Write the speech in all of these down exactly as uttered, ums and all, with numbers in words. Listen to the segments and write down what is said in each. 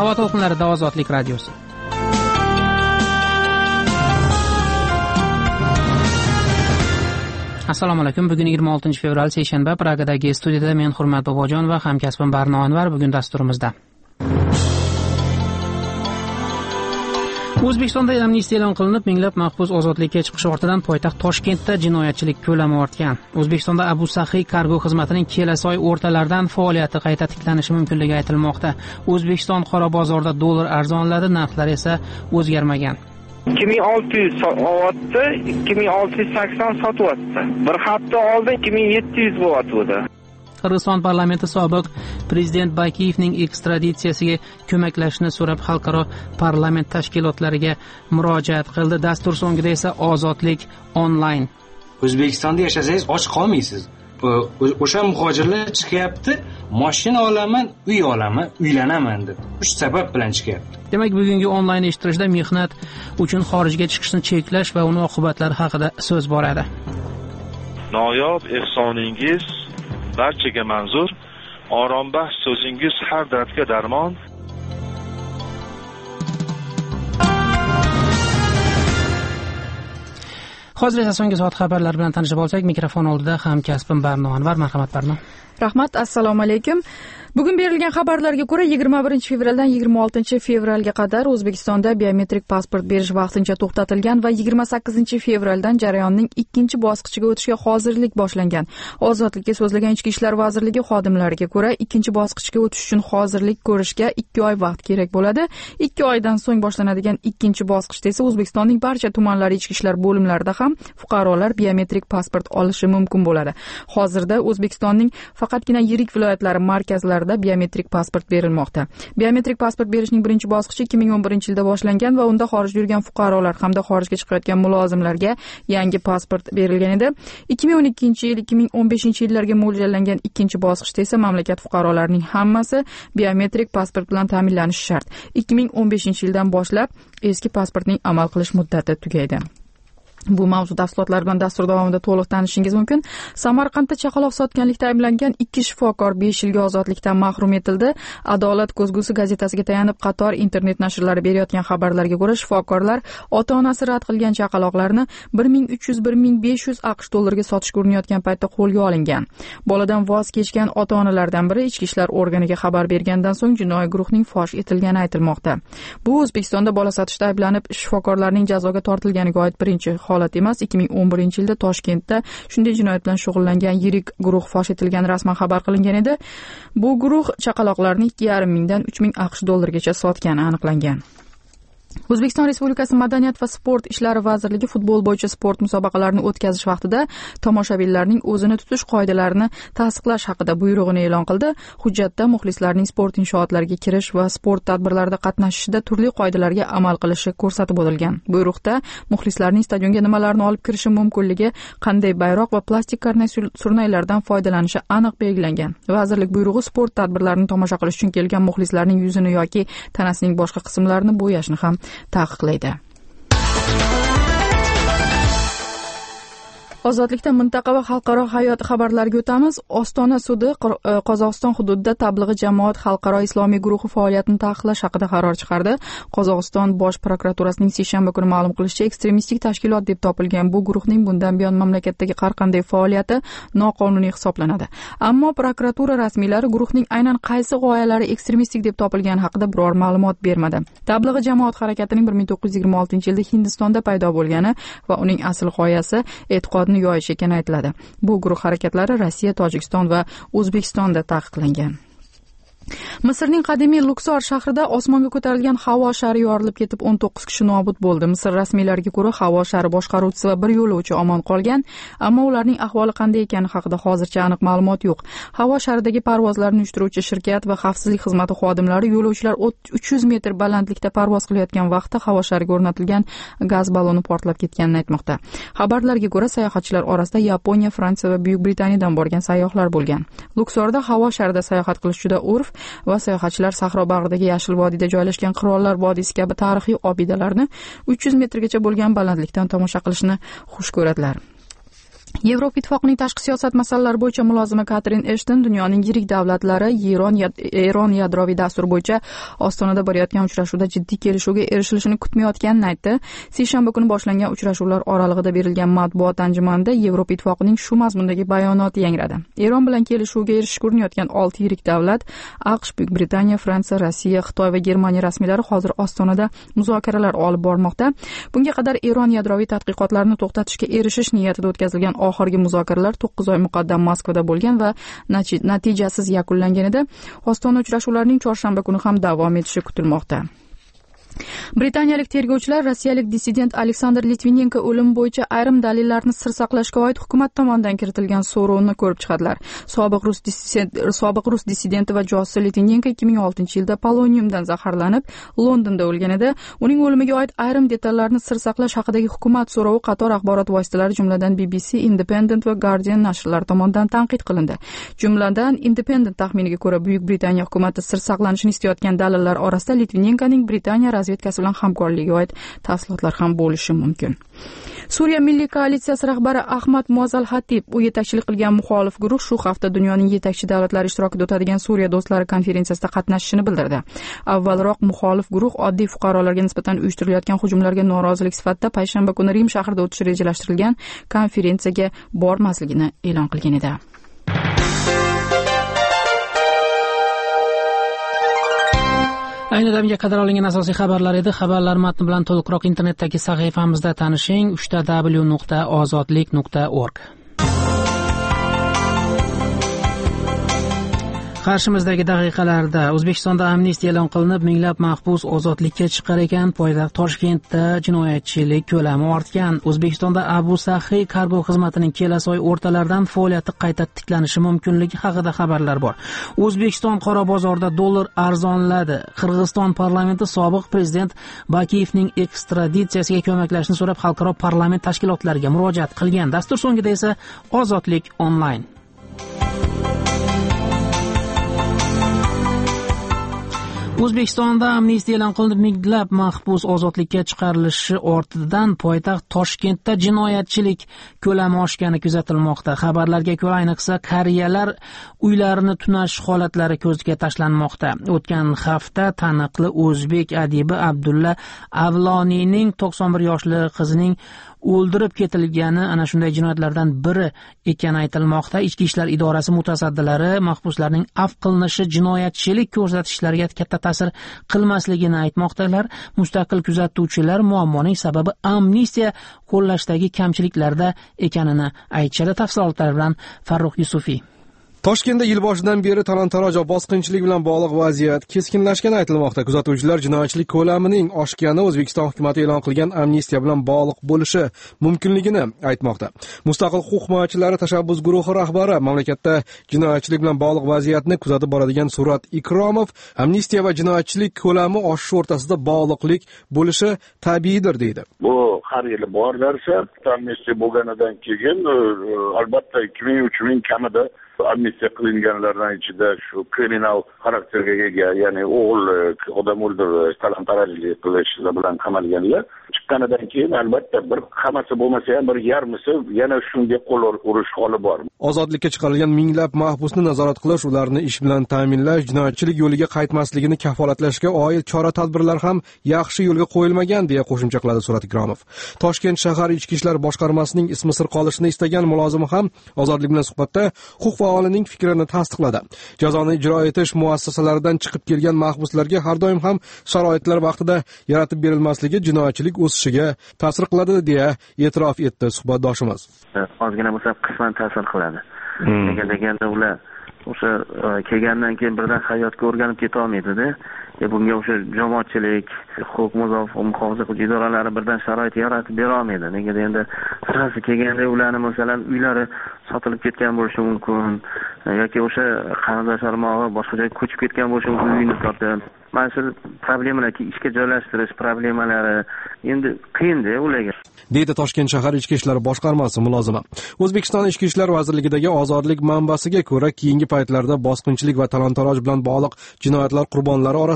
Havo to'lqinlarida Ozodlik radiosi. Assalomu alaykum. Bugun yigirma oltinchi fevral seshanba. Pragadagi studiyada men Hurmat Bobojon va hamkasbim Barno Anvar bugun dasturimizda. O'zbekistonda amnistiya e'lon qilinib, minglab mahbus ozodlikka chiqishi ortidan poytaxt Toshkentda jinoyatchilik ko'lami ortgan. O'zbekistonda Abu Sahiy kargo xizmatining kelasi oy o'rtalaridan faoliyati qayta tiklanishi mumkinligi aytilmoqda. O'zbekiston qora bozorda dollar arzonladi, narxlar esa o'zgarmagan. ikki ming olti yuz sotyapti, ikki ming olti yuz sakson sotyapti. Bir hafta oldin ikki ming yetti yuz bo'lyapti. Qirg'iziston parlamenti sobiq prezident Bakiyevning ekstraditsiyasiga ko'maklashni so'rab xalqaro parlament tashkilotlariga murojaat qildi. Dastur so'ngida esa Ozodlik onlayn. O'zbekistonda yashasangiz och qolmaysiz. O'sha muhojirlar chiqyapti, mashina olaman, uy olaman, uylanaman deb. Uch sabab bilan chiqyapti. Demak, bugungi onlayn eshittirishda mehnat uchun xorijga chiqishni cheklash va uning oqibatlari haqida so'z boradi. Noyob ehsoningiz barchaga manzur, orombaxsh so'zingiz har dardga darmon. Hozir esa so'nggi soat xabarlari bilan tanishib olsak, mikrofon oldida hamkasbim Barno Anvar. Marhamat Barno. Rahmat, assalomu alaykum. Bugun berilgan xabarlarga ko'ra yigirma birinchi fevraldan yigirma oltinchi fevralga qadar O'zbekistonda biometrik pasport berish vaqtincha to'xtatilgan va yigirma sakkizinchi fevraldan jarayonning ikkinchi bosqichiga o'tishga hozirlik boshlangan. Ozodlikka so'zlagan Ichki ishlar vazirligi xodimlariga ko'ra, ikkinchi bosqichga o'tish uchun hozirlik ko'rishga ikki oy vaqt kerak bo'ladi. ikki oydan so'ng boshlanadigan ikkinchi bosqichda esa O'zbekistonning barcha tumanlari ichki ishlar bo'limlarida ham fuqarolar biometrik pasport olishi mumkin bo'ladi. Hozirda O'zbekistonning faqatgina yirik viloyatlari markazlarida biometrik pasport berilmoqda. Biometrik pasport berishning birinchi bosqichi ikki ming o'n birinchi yilda boshlangan va unda xorijda yurgan fuqarolar hamda xorijga chiqayotgan mulozimlarga yangi pasport berilgan edi. ikki ming o'n ikkinchi yil, ikki ming o'n beshinchi yillarga mo'ljallangan ikkinchi bosqichda esa mamlakat fuqarolarining hammasi biometrik pasport bilan ta'minlanishi shart. ikki ming o'n beshinchi yildan boshlab eski pasportning amal qilish muddati tugaydi. Bu mavzu tafsilotlar bilan dastur davomida to'liq tanishishingiz mumkin. Samarqandda chaqaloq sotganlikda ayblangan ikki shifokor besh yilga ozodlikdan mahrum etildi. Adolat ko'zgusi gazetasiga tayanib qator internet nashrlari berayotgan xabarlarga ko'ra, shifokorlar ota-onasi rad qilgan chaqaloqlarni bir ming uch yuz bir ming besh yuz aqsh dollariga sotishga urinayotgan paytda qo'lga olingan. Boladan voz kechgan ota-onalardan biri ichki ishlar organiga xabar bergandan so'ng jinoiy guruhning fosh etilgani aytilmoqda. Bu O'zbekistonda bola sotishda ayblanib shifokorlarning jazoga tortilganiga oid birinchi holat emas. ikki ming o'n birinchi yilda Toshkentda shunday jinoyat bilan shug'ullangan yirik guruh fosh etilgani rasman xabar qilingan edi. Bu guruh chaqaloqlarni ikki yarim mingdan uch ming aqsh dollargacha sotgani aniqlangan. O'zbekiston Respublikasi Madaniyat va sport ishlari vazirligi futbol bo'yicha sport musobaqalarini o'tkazish vaqtida tomoshabinlarning o'zini tutish qoidalarini tasdiqlash haqida buyrug'ini e'lon qildi. Hujjatda muxlislarning sport inshootlariga kirish va sport tadbirlarida qatnashishida turli qoidalarga amal qilishi ko'rsatib o'tilgan. Buyruqda muxlislarning stadionga nimalarni olib kirishi mumkinligi, qanday bayroq va plastik karnay surnaylardan foydalanishi aniq belgilangan. Vazirlik buyrug'i sport tadbirlarini tomosha qilish uchun kelgan muxlislarning yuzini yoki tanasining boshqa qismlarini bo'yashni ham taqiqlaydi. Ozodlikda mintaqa va xalqaro hayot xabarlariga o'tamiz. Ostona sudi Qozog'iston hududida tablig'i jamoat xalqaro islomiy guruhi faoliyatini taqiqlash haqida qaror chiqardi. Qozog'iston bosh prokuraturasining seshanba kuni ma'lum qilishicha, ekstremistik tashkilot deb topilgan bu guruhning bundan buyon mamlakatdagi har qanday faoliyati noqonuniy hisoblanadi. Ammo prokuratura rasmiylari guruhning aynan qaysi g'oyalari ekstremistik deb topilgani haqida biror ma'lumot bermadi. Tablig'i jamoat harakatining bir ming to'qqiz yuz yigirma oltinchi yilda Hindistonda paydo bo'lgani va uning asl g'oyasi e'tiqodni yoyish ekani aytiladi. Bu guruh harakatlari Rossiya, Tojikiston va O'zbekistonda taqiqlangan. Misrning qadimiy Luksor shahrida osmonga ko'tarilgan havo shari yorilib ketib o'n to'qqiz kishi nobud bo'ldi. Misr rasmiylariga ko'ra havo shari boshqaruvchisi va bir yo'lovchi omon qolgan, ammo ularning ahvoli qanday ekani haqida hozircha aniq ma'lumot yo'q. Havo sharidagi parvozlarni uyushtiruvchi shirkat va xavfsizlik xizmati xodimlari yo'lovchilar uch yuz metr balandlikda parvoz qilayotgan vaqtda havo shariga o'rnatilgan gaz balloni portlab ketganini aytmoqda. Xabarlarga ko'ra, sayohatchilar orasida Yaponiya, Fransiya va Buyuk Britaniyadan borgan sayyohlar bo'lgan. Luksorda havo sharida sayohat qilish juda urf va sayohatchilar sahro bag'ridagi yashil vodiyda joylashgan Qirollar vodiysi kabi tarixiy obidalarni uch yuz metrgacha bo'lgan balandlikdan tomosha qilishni xush ko'radilar. Yevropa Ittifoqining tashqi siyosat masalalari bo'yicha mulozima Katrin Eshton dunyoning yirik davlatlari Eron Eron yadroviy dastur bo'yicha Ostonada borayotgan uchrashuvda jiddiy kelishuvga erishilishini kutmayotganini aytdi. Seshanba kuni boshlangan uchrashuvlar oralig'ida berilgan matbuot anjumanida Yevropa Ittifoqining shu mazmundagi bayonoti yangradi. Eron bilan kelishuvga erishishga urinayotgan olti yirik davlat AQSh, Buyuk Britaniya, Fransiya, Rossiya, Xitoy va Germaniya rasmiylari hozir Ostonada muzokaralar olib bormoqda. Bunga qadar Eron yadroviy tadqiqotlarini to'xtatishga erishish niyatida o'tkazilgan oxirgi muzokaralar to'qqiz oy muqaddam Moskvada bo'lgan va natijasiz yakunlangan edi. Ostona uchrashuvlarining chorshanba kuni ham davom etishi kutilmoqda. Britaniyalik tergovchilar rossiyalik dissident Aleksandr Litvinenko o'limi bo'yicha ayrim dalillarni sir saqlashga oid hukumat tomonidan kiritilgan so'rovni ko'rib chiqadilar. Sobiq rus sobiq rus dissidenti va josusi Litvinenko ikki ming oltinchi yilda poloniumdan zaharlanib Londonda o'lgan edi. Uning o'limiga oid ayrim detallarni sir saqlash haqidagi hukumat so'rovi qator axborot vositalari, jumladan B B C, Independent va Guardian nashrlari tomonidan tanqid qilindi. Jumladan Independent taxminiga ko'ra, Buyuk Britaniya hukumati sir saqlanishini istayotgan dalillar orasida Litvinenkoning Britaniya razvedkasi bilan hamkorligiga oid tafsilotlar ham bo'lishi mumkin. Suriya Milliy koalitsiyasi rahbari Ahmad Muazzal Xatib, u yetakchilik qilgan muxolif guruh shu hafta dunyoning yetakchi davlatlari ishtirokida o'tadigan Suriya do'stlari konferensiyasida qatnashishini bildirdi. Avvalroq muxolif guruh oddiy fuqarolarga nisbatan uyushtirilayotgan hujumlarga norozilik sifatida payshanba kuni Rim shahrida o'tishi rejalashtirilgan konferensiyaga bormasligini e'lon qilgan edi. Ayni damga qadar olingan asosiy xabarlar edi. Xabarlar matni bilan to'liqroq internetdagi sahifamizda tanishing: uch w nuqta ozodlik nuqta org. Qarshimizdagi daqiqalarda O'zbekistonda amnistiya e'lon qilinib, minglab mahbus ozodlikka chiqar ekan. Poytaxt Toshkentda jinoyatchilik ko'lami ortgan. O'zbekistonda Abu Saxiy kargo xizmatining kelasi oy o'rtalaridan faoliyati qayta tiklanishi mumkinligi haqida xabarlar bor. O'zbekiston qora bozorda dollar arzonladi. Qirg'iziston parlamenti sobiq prezident Bakiyevning ekstraditsiyasiga ko'maklashni so'rab xalqaro parlament tashkilotlariga murojaat qilgan. Dastur so'ngida esa Ozodlik onlayn. O'zbekistonda amnistiya e'lon qilinib, minglab mahbus ozodlikka chiqarilishi ortidan poytaxt Toshkentda jinoyatchilik ko'lami oshgani kuzatilmoqda. Xabarlarga ko'ra, ayniqsa qariyalar uylarini tunash holatlari ko'zga tashlanmoqda. O'tgan hafta taniqli o'zbek adibi Abdulla Avloniyning to'qson bir yoshli qizining o'ldirib ketilgani ana shunday jinoyatlardan biri ekani aytilmoqda. Ichki ishlar idorasi mutasaddilari mahbuslarning afv qilinishi jinoyatchilik ko'rsatishlariga katta ta'sir qilmasligini aytmoqdalar. Mustaqil kuzatuvchilar muammoning sababi amnistiya qo'llashdagi kamchiliklarda ekanini aytishadi. Tafsilotlar bilan Farruh Yusufiy. Toshkentda yil boshidan beri talon-taroj va bosqinchilik bilan bog'liq vaziyat keskinlashgani aytilmoqda. Kuzatuvchilar jinoyatchilik ko'lamining oshgani O'zbekiston hukumatı e'lon qilgan amnistiya bilan bog'liq bo'lishi mumkinligini aytmoqda. Mustaqil huquq himoyachilari tashabbus guruhi rahbari, mamlakatda jinoyatchilik bilan bog'liq vaziyatni kuzatib boradigan Surat Ikromov, amnistiya va jinoyatchilik ko'lami oshishi o'rtasida bog'liqlik bo'lishi tabiiydir deydi. Bu har yili bor narsa. Amnistiya bo'lganidan keyin albatta ikki ming uch ming kamida amnistiya qilinganlardan ichida shu kriminal xarakterga ega, ya'ni o'g'il odam o'ldirish, talon-tarojlik qilish bilan qamalganlar chiqqanidan keyin albatta bir hammasi bo'lmasa ham bir yarmisi yana shunga qo'l urish holi bor. Ozodlikka chiqarilgan minglab mahbusni nazorat qilish, ularni ish bilan ta'minlash, jinoyatchilik yo'liga qaytmasligini kafolatlashga oid chora-tadbirlar ham yaxshi yo'lga qo'yilmagan, deya qo'shimcha qiladi Surat Ikromov. Toshkent shahar ichki ishlar boshqarmasining ismi sir qolishini istagan mulozimi ham Ozodlik bilan suhbatda huquq faolining fikrini tasdiqladi. Jazoni ijro etish muassasalaridan chiqib kelgan mahbuslarga har doim ham sharoitlar vaqtida yaratib berilmasligi jinoyatchilik o'sishiga ta'sir qiladi, deya e'tirof etdi suhbatdoshimiz. Ozgina bo'lsa qisman ta'sir qiladi. Nega deganda ular o'sha kelgandan keyin birdan hayotga o'rganib keta olmaydi-da. E bunga o'sha jamoatchilik, huquq muhofaza qilish idoralari birdan sharoit yaratib bera olmaydi. Nega deganda sirasi kelganda ularni masalan uylari sotilib ketgan bo'lishi mumkin yoki o'sha qarindoshlari boshqa joyga ko'chib ketgan bo'lishi mumkin, uyini sotib. Mana shu problemalarga ishga joylashtirish problemalari endi qiyin-da ularga, deydi Toshkent shahar ichki ishlar boshqarmasi mulozimi. O'zbekiston ichki ishlar vazirligidagi ozodlik manbasiga ko'ra, keyingi paytlarda bosqinchilik va talon-taroj bilan bog'liq jinoyatlar qurbonlari orasida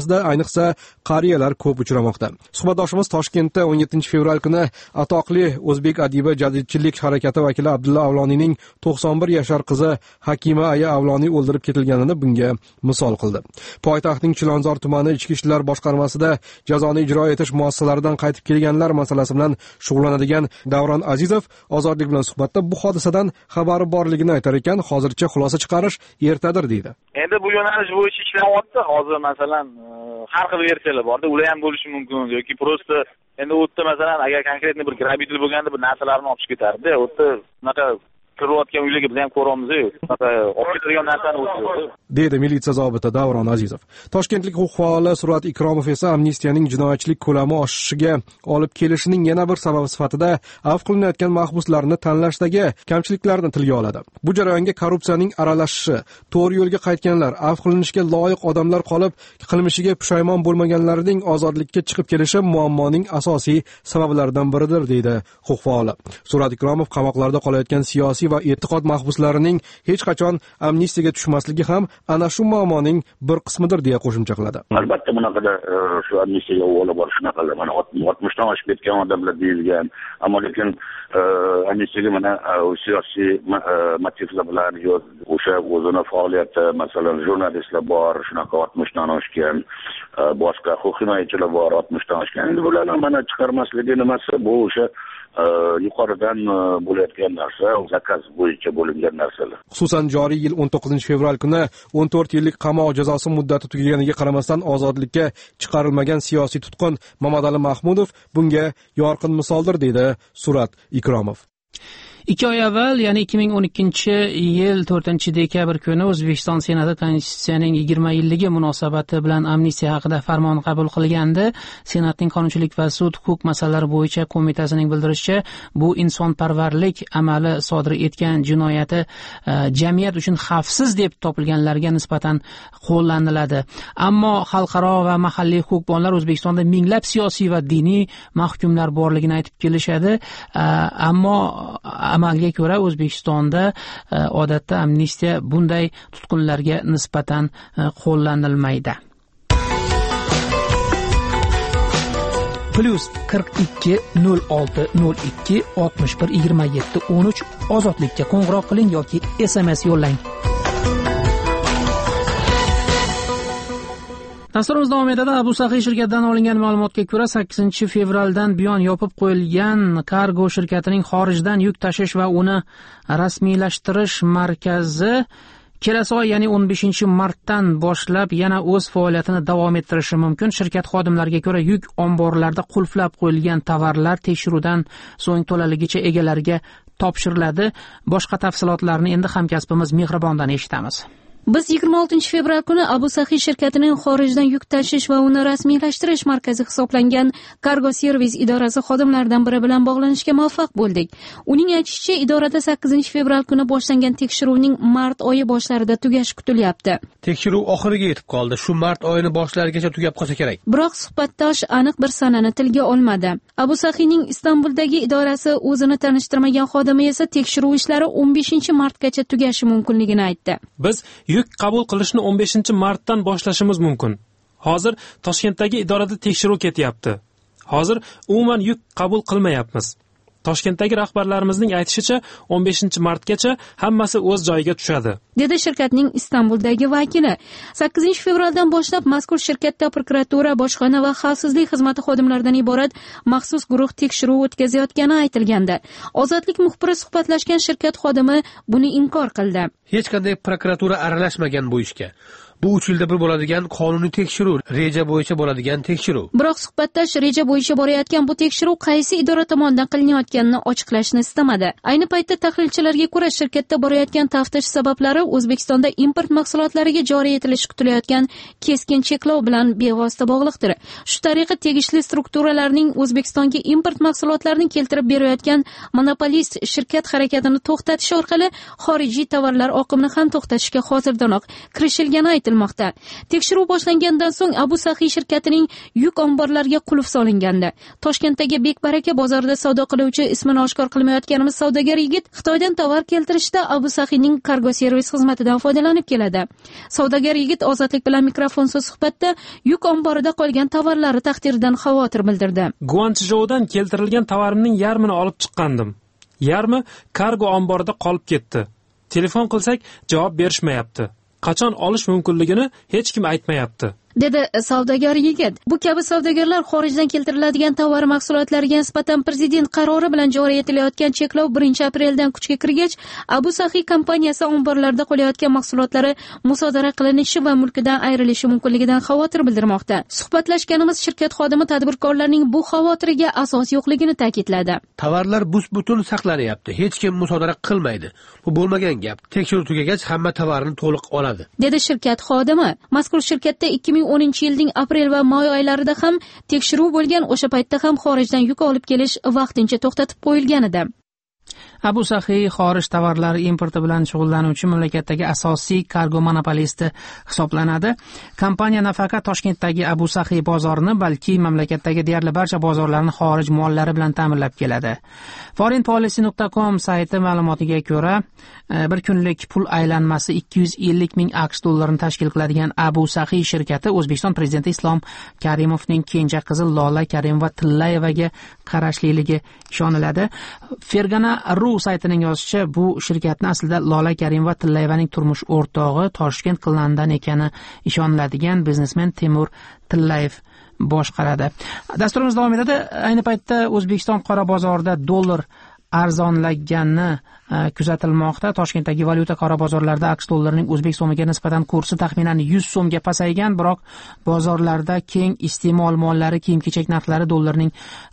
orasida ayniqsa qariyalar ko'p uchramoqda. Suhbatdoshimiz Toshkentda o'n yettinchi fevral kuni atoqli o'zbek adibi jadidchilik harakati vakili Abdulla Avloniyning to'qson bir yashar qizi Hakima aya Avloniy o'ldirib ketilganini bunga misol qildi. Poytaxtning Chilonzor tumani Ichki ishlar boshqarmasida jazoni ijro etish muassasalaridan qaytib kelganlar masalasi bilan shug'ullanadigan Davron Azizov Ozodlik bilan suhbatda bu hodisadan xabari borligini aytar ekan, hozircha xulosa chiqarish ertadir deydi. Endi bu yo'nalish bo'yicha ishlayapti. Hozir masalan har xil versiyalar borda, ular ham bo'lishi mumkin yoki prosta endi u yerda masalan agar konkretni bir grabitel bo'lganda bir narsalarni olib chiqib ketardi. U yerda bunaqa kirayotgan uylarga biz ham ko'ramiz-ku. Bunaqa olib ketilgan narsani o'tdi. Deydi militsiya zobiti Davron Azizov. Toshkentlik huquq faoli Surat Ikromov esa amnistiyaning jinoyatchilik ko'lami oshishiga olib kelishining yana bir sababi sifatida afv qilinayotgan mahbuslarni tanlashdagi kamchiliklarni tilga oladi. Bu jarayonga korrupsiyaning aralashishi, to'g'ri yo'lga qaytganlar, afv qilinishga loyiq odamlar qolib, qilmishiga pushaymon bo'lmaganlarning ozodlikka chiqib kelishi muammoning asosiy sabablaridan biridir, deydi huquq faoli. Surat Ikromov qamoqlarda qolayotgan siyosiy va e'tiqod mahbuslarining hech qachon amnistiyaga tushmasligi ham ana shu muammoning bir qismidir deya qo'shimcha qiladi. Albatta bunaqada shu amnistiyaga olib borish shunaqalar mana oltmishdan oshib ketgan odamlar deyilgan, ammo lekin amnistiyaga mana siyosiy motivlar bilan o'sha o'zini faoliyati, masalan jurnalistlar bor, shunaqa oltmishdan oshgan, boshqa huquq himoyachilar bor oltmishdan oshgan. Endi bularni mana chiqarmasligi nimasi bu o'sha yuqoridan bo'layotgan narsa, zakaz bo'yicha bo'lingan narsalar. Xususan joriy yil o'n to'qqizinchi fevral kuni o'n to'rt yillik qamoq jazosi muddati tugaganiga qaramasdan ozodlikka chiqarilmagan siyosiy tutqun Mamadali Mahmudov bunga yorqin misoldir, deydi Surat Ikromov. Ikki oy avval, ya'ni ikki ming o'n ikkinchi yil to'rtinchi dekabr kuni O'zbekiston Senati Konstitutsiyaning yigirma yilligi munosabati bilan amnistiya haqida farmon qabul qilgandi. Senatning Qonunchilik va sud huquq masalalari bo'yicha qo'mitasining bildirishicha, bu insonparvarlik amali sodir etgan jinoyati jamiyat uchun xavfsiz deb topilganlarga nisbatan qo'llaniladi. Ammo xalqaro va mahalliy huquqbonlar O'zbekistonda minglab siyosiy va diniy mahkumlar borligini aytib kelishadi. Ammo amalga ko'ra O'zbekistonda odatda amnistiya bunday tutqunlarga nisbatan qo'llanilmaydi. Plus qirq ikki nol olti nol ikki oltmish bir yigirma yetti o'n uch ozodlikka qo'ng'iroq qiling yoki S M S yo'llang. Dasturimiz davom etadi. Abu Saxiy shirkatidan olingan ma'lumotga ko'ra sakkizinchi fevraldan buyon yopib qo'yilgan kargo shirkatining xorijdan yuk tashish va uni rasmiylashtirish markazi kelasi oy, ya'ni o'n beshinchi martdan boshlab yana o'z faoliyatini davom ettirishi mumkin. Shirkat xodimlariga ko'ra yuk omborlarda qulflab qo'yilgan tovarlar tekshiruvdan so'ng to'laligicha egalariga topshiriladi. Boshqa tafsilotlarni endi hamkasbimiz Mehribondan eshitamiz. Biz yigirma oltinchi fevral kuni Abu Saxiy shirkatining xorijdan yuk tashish va uni rasmiylashtirish markazi hisoblangan Cargo Service idorasi xodimlaridan biri bilan bog'lanishga muvaffaq bo'ldik. Uning aytishicha, idorada sakkizinchi fevral kuni boshlangan tekshiruvning mart oyi boshlarida tugashi kutilyapti. Tekshiruv oxiriga yetib qoldi. Shu mart oyining boshlarigacha tugab qolsa kerak. Biroq suhbatdosh aniq bir sanani tilga olmadi. Abu Saxiyning Istanbuldagi idorasi o'zini tanishtirmagan xodimi esa tekshiruv ishlari o'n beshinchi martgacha tugashi mumkinligini aytdi. Biz yuk qabul qilishni o'n beshinchi martdan boshlashimiz mumkin. Hozir Toshkentdagi idorada tekshiruv ketyapti. Hozir umuman yuk qabul qilmayapmiz. Toshkentdagi rahbarlarimizning aytishicha o'n beshinchi martgacha hammasi o'z joyiga tushadi, dedi shirkatning Istanbuldagi vakili. sakkizinchi fevraldan boshlab mazkur shirkatda prokuratura, bojxona va xavfsizlik xizmati xodimlaridan iborat maxsus guruh tekshiruv o'tkazayotgani aytilgandi. Ozodlik muxbiri suhbatlashgan shirkat xodimi buni inkor qildi. Hech qanday prokuratura aralashmagan bu ishga. Bu uch yilda bir bo'ladigan qonuniy tekshiruv, reja bo'yicha bo'ladigan tekshiruv. Biroq suhbatdosh reja bo'yicha borayotgan bu tekshiruv qaysi idora tomonidan qilinayotganini ochiqlashni istamadi. Ayni paytda tahlilchilarga ko'ra, shirkatda borayotgan taftish sabablari O'zbekistonda import mahsulotlariga joriy etilishi kutilayotgan keskin cheklov bilan bevosita bog'liqdir. Shu tariqa tegishli strukturalarning O'zbekistonga import mahsulotlarini keltirib berayotgan monopolist shirkat harakatini to'xtatish orqali xorijiy tovarlar oqimini ham to'xtatishga hozirdanoq kirishilgani aytilmoqda. aytilmoqda. Tekshiruv boshlangandan so'ng Abu Sahiy shirkatining yuk omborlariga qulf solingandi. Toshkentdagi Bekbaraka bozorida savdo qiluvchi ismini oshkor qilmayotganimiz savdogar yigit Xitoydan tovar keltirishda Abu Sahiyning kargo servis xizmatidan foydalanib keladi. Savdogar yigit Ozodlik bilan mikrofonsiz suhbatda yuk omborida qolgan tovarlari taqdiridan xavotir bildirdi. Guanchjoudan keltirilgan tovarimning yarmini olib chiqqandim. Yarmi kargo omborida qolib ketdi. Telefon qilsak javob berishmayapti. Qachon olish mumkinligini hech kim aytmayapti, dedi savdogar yigit. Bu kabi savdogarlar xorijdan keltiriladigan tovar mahsulotlariga nisbatan prezident qarori bilan joriy etilayotgan cheklov birinchi apreldan kuchga kirgach, Abu Sahiy kompaniyasi omborlarda qolayotgan mahsulotlari musodara qilinishi va mulkidan ayrilishi mumkinligidan xavotir bildirmoqda. Suhbatlashganimiz shirkat xodimi tadbirkorlarning bu xavotiriga asos yo'qligini ta'kidladi. Tovarlar bus-butun saqlanyapti, hech kim musodara qilmaydi. Bu bo'lmagan gap. Tekshiruv tugagach hamma tovarni to'liq oladi, dedi shirkat xodimi. Mazkur shirkatda ikki ming o'ninchi yilning aprel va may oylarida ham tekshiruv bo'lgan, o'sha paytda ham xorijdan yuk olib kelish vaqtincha to'xtatib qo'yilgan edi. Abu Sahiy xorij tovarlari importi bilan shug'ullanuvchi mamlakatdagi asosiy kargo monopolisti hisoblanadi. Kompaniya nafaqat Toshkentdagi Abu Sahiy bozorini, balki mamlakatdagi deyarli barcha bozorlarni xorij mollari bilan ta'minlab keladi. foreign policy nuqta com sayti ma'lumotiga ko'ra, bir kunlik pul aylanmasi ikki yuz ellik ming aqsh dollarini tashkil qiladigan Abu Sahiy shirkati O'zbekiston prezidenti Islom Karimovning kenja qizi Lola Karimova Tillayevaga qarashliligi ishoniladi. Fergana ru saytining yozishicha, bu shirkatni aslida Lola Karimova Tillayevaning turmush o'rtog'i Toshkent Qillandan ekani ishoniladigan biznesmen Timur Tillayev boshqaradi. Dasturimiz davom etadi. Ayni paytda O'zbekiston qora bozorida dollar arzonlagani kuzatilmoqda. Toshkentdagi valyuta qora bozorlarida aqsh dollarining o'zbek so'miga nisbatan kursi taxminan yuz so'mga pasaygan, biroq bozorlarda keng iste'mol mollari, kiyim-kechak narxlari dollarning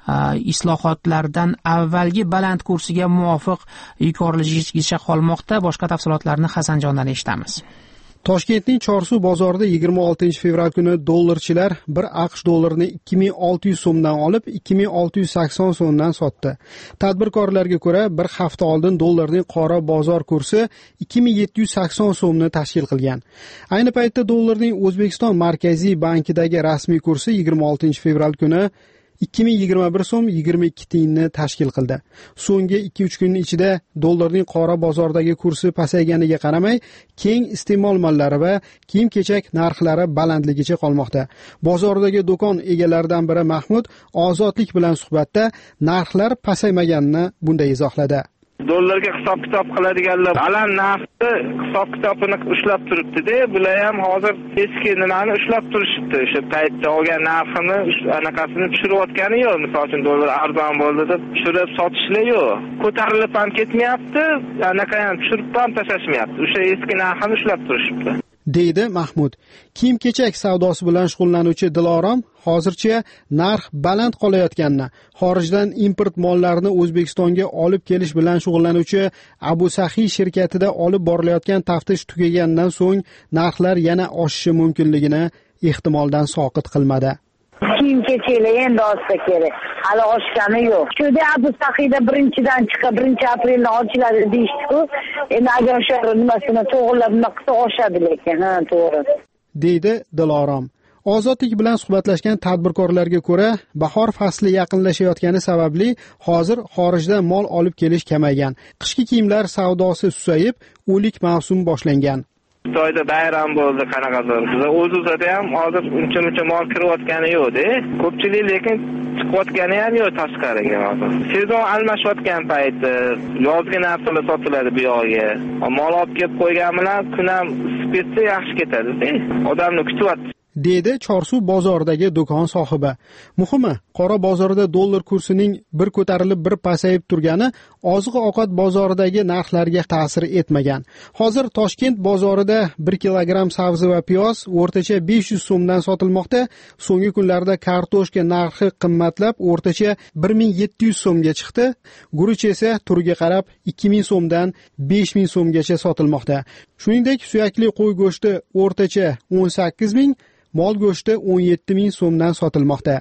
islohotlardan avvalgi baland kursiga muvofiq yuqorilashicha qolmoqda. Boshqa tafsilotlarni Hasanjondan eshitamiz. Toshkentning Chorsu bozorida yigirma oltinchi fevral kuni dollarchilar bir aqsh dollarini ikki ming olti yuz so'mdan olib ikki ming olti yuz sakson so'mdan sotdi. Tadbirkorlarga ko'ra, bir hafta oldin dollarning qora bozor kursi ikki ming yetti yuz sakson so'mni tashkil qilgan. Ayni paytda dollarning O'zbekiston Markaziy bankidagi rasmiy kursi yigirma oltinchi fevral kuni ikki ming yigirma bir so'm yigirma ikki tiyinni tashkil qildi. So'nggi ikki uch kun ichida dollarning qora bozordagi kursi pasayganiga qaramay, keng iste'mol mollari va kiyim-kechak narxlari balandligicha qolmoqda. Bozordagi do'kon egalaridan biri Mahmud Ozodlik bilan suhbatda narxlar pasaymaganini bunday izohladi. Dollarga hisob kitob qiladiganlar baland narxni hisob kitobini ushlab turibdi-da, bular ham hozir eski nimani ushlab turishibdi. O'sha paytda olgan narxini anaqasini tushirayotgani yo'q. Misol uchun dollar arzon bo'ldi deb tushirib sotishlar yo'q. Ko'tarilib ham ketmayapti, anaqa ham tushirib ham tashlashmayapti. O'sha eski narxini ushlab turishibdi, deydi Mahmud. Kiyim-kechak savdosi bilan shug'ullanuvchi Dilorom hozircha narx baland qolayotganini, xorijdan import mollarini O'zbekistonga olib kelish bilan shug'ullanuvchi Abu Sahiy shirkatida olib borilayotgan taftish tugagandan so'ng narxlar yana oshishi mumkinligini ehtimoldan soqit qilmadi. Kiyim-kechaklar endi olsa kerak. Hali oshgani yo'q. Shunda Abu Sahiyda birinchidan chiqib, birinchi aprelda ochiladi deyishdi-ku. Endi agar o'sha nimasini to'g'rilab qilsa oshadi lekin, ha, to'g'ri, deydi Dilorom. Ozodlik bilan suhbatlashgan tadbirkorlarga ko'ra, bahor fasli yaqinlashayotgani sababli hozir xorijdan mol olib kelish kamaygan. Qishki kiyimlar savdosi susayib, o'lik mavsum boshlangan. Xitoyda bayram bo'ldi, qanaqadir. Biz o'zimizda ham hozir uncha-muncha mol kirayotgani yo'q-da. Ko'pchilik lekin chiqayotgani ham yo'q tashqariga hozir. Sezon almashayotgan payti yozgi narsalar sotiladi bu yoqqa. Mol olib kelib qo'ygan bilan kun ham spetsi yaxshi ketadi-da. Odamni kutyapti, deydi Chorsu bozoridagi do'kon sohibi. Muhimi, qora bozorida dollar kursining bir ko'tarilib, bir pasayib turgani oziq-ovqat bozoridagi narxlarga ta'sir etmagan. Hozir Toshkent bozorida bir kilogramm sabzi va piyoz o'rtacha besh yuz so'mdan sotilmoqda. So'nggi kunlarda kartoshka narxi qimmatlab, o'rtacha bir ming yetti yuz so'mga chiqdi. Guruch esa turiga qarab ikki ming so'mdan besh ming so'mgacha sotilmoqda. Shuningdek, suyakli qo'y go'shti o'rtacha o'n sakkiz ming, mol go'shti o'n yetti ming so'mdan sotilmoqda.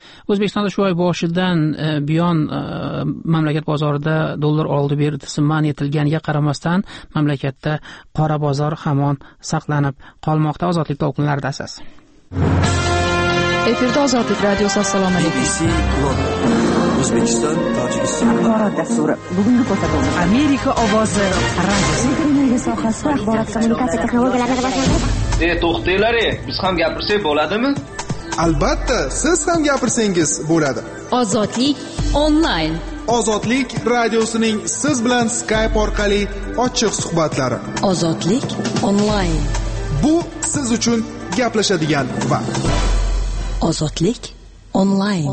O'zbekistonda shu oy boshidan buyon mamlakat bozorida dollar oldi berdisi man etilganiga qaramasdan mamlakatda qora bozor hamon saqlanib qolmoqda. Ozodlik to'lqinlaridasiz. Efirda Ozodlik radiosi. Assalomu alaykum. O'zbekiston, Tojikiston axborot dasturi. Bugungi ko'rsatuv Amerika ovozi radiosi. Televiziya sohasida axborot kommunikatsiya texnologiyalarini rivojlantirish. E, to'xtanglar, biz ham gapirsak bo'ladimi? Albatta, siz ham gapirsangiz bo'ladi. Ozodlik onlayn. Ozodlik radiosining siz bilan Skype orqali ochiq suhbatlari. Ozodlik onlayn. Bu siz uchun gaplashadigan vaqt. Ozodlik onlayn.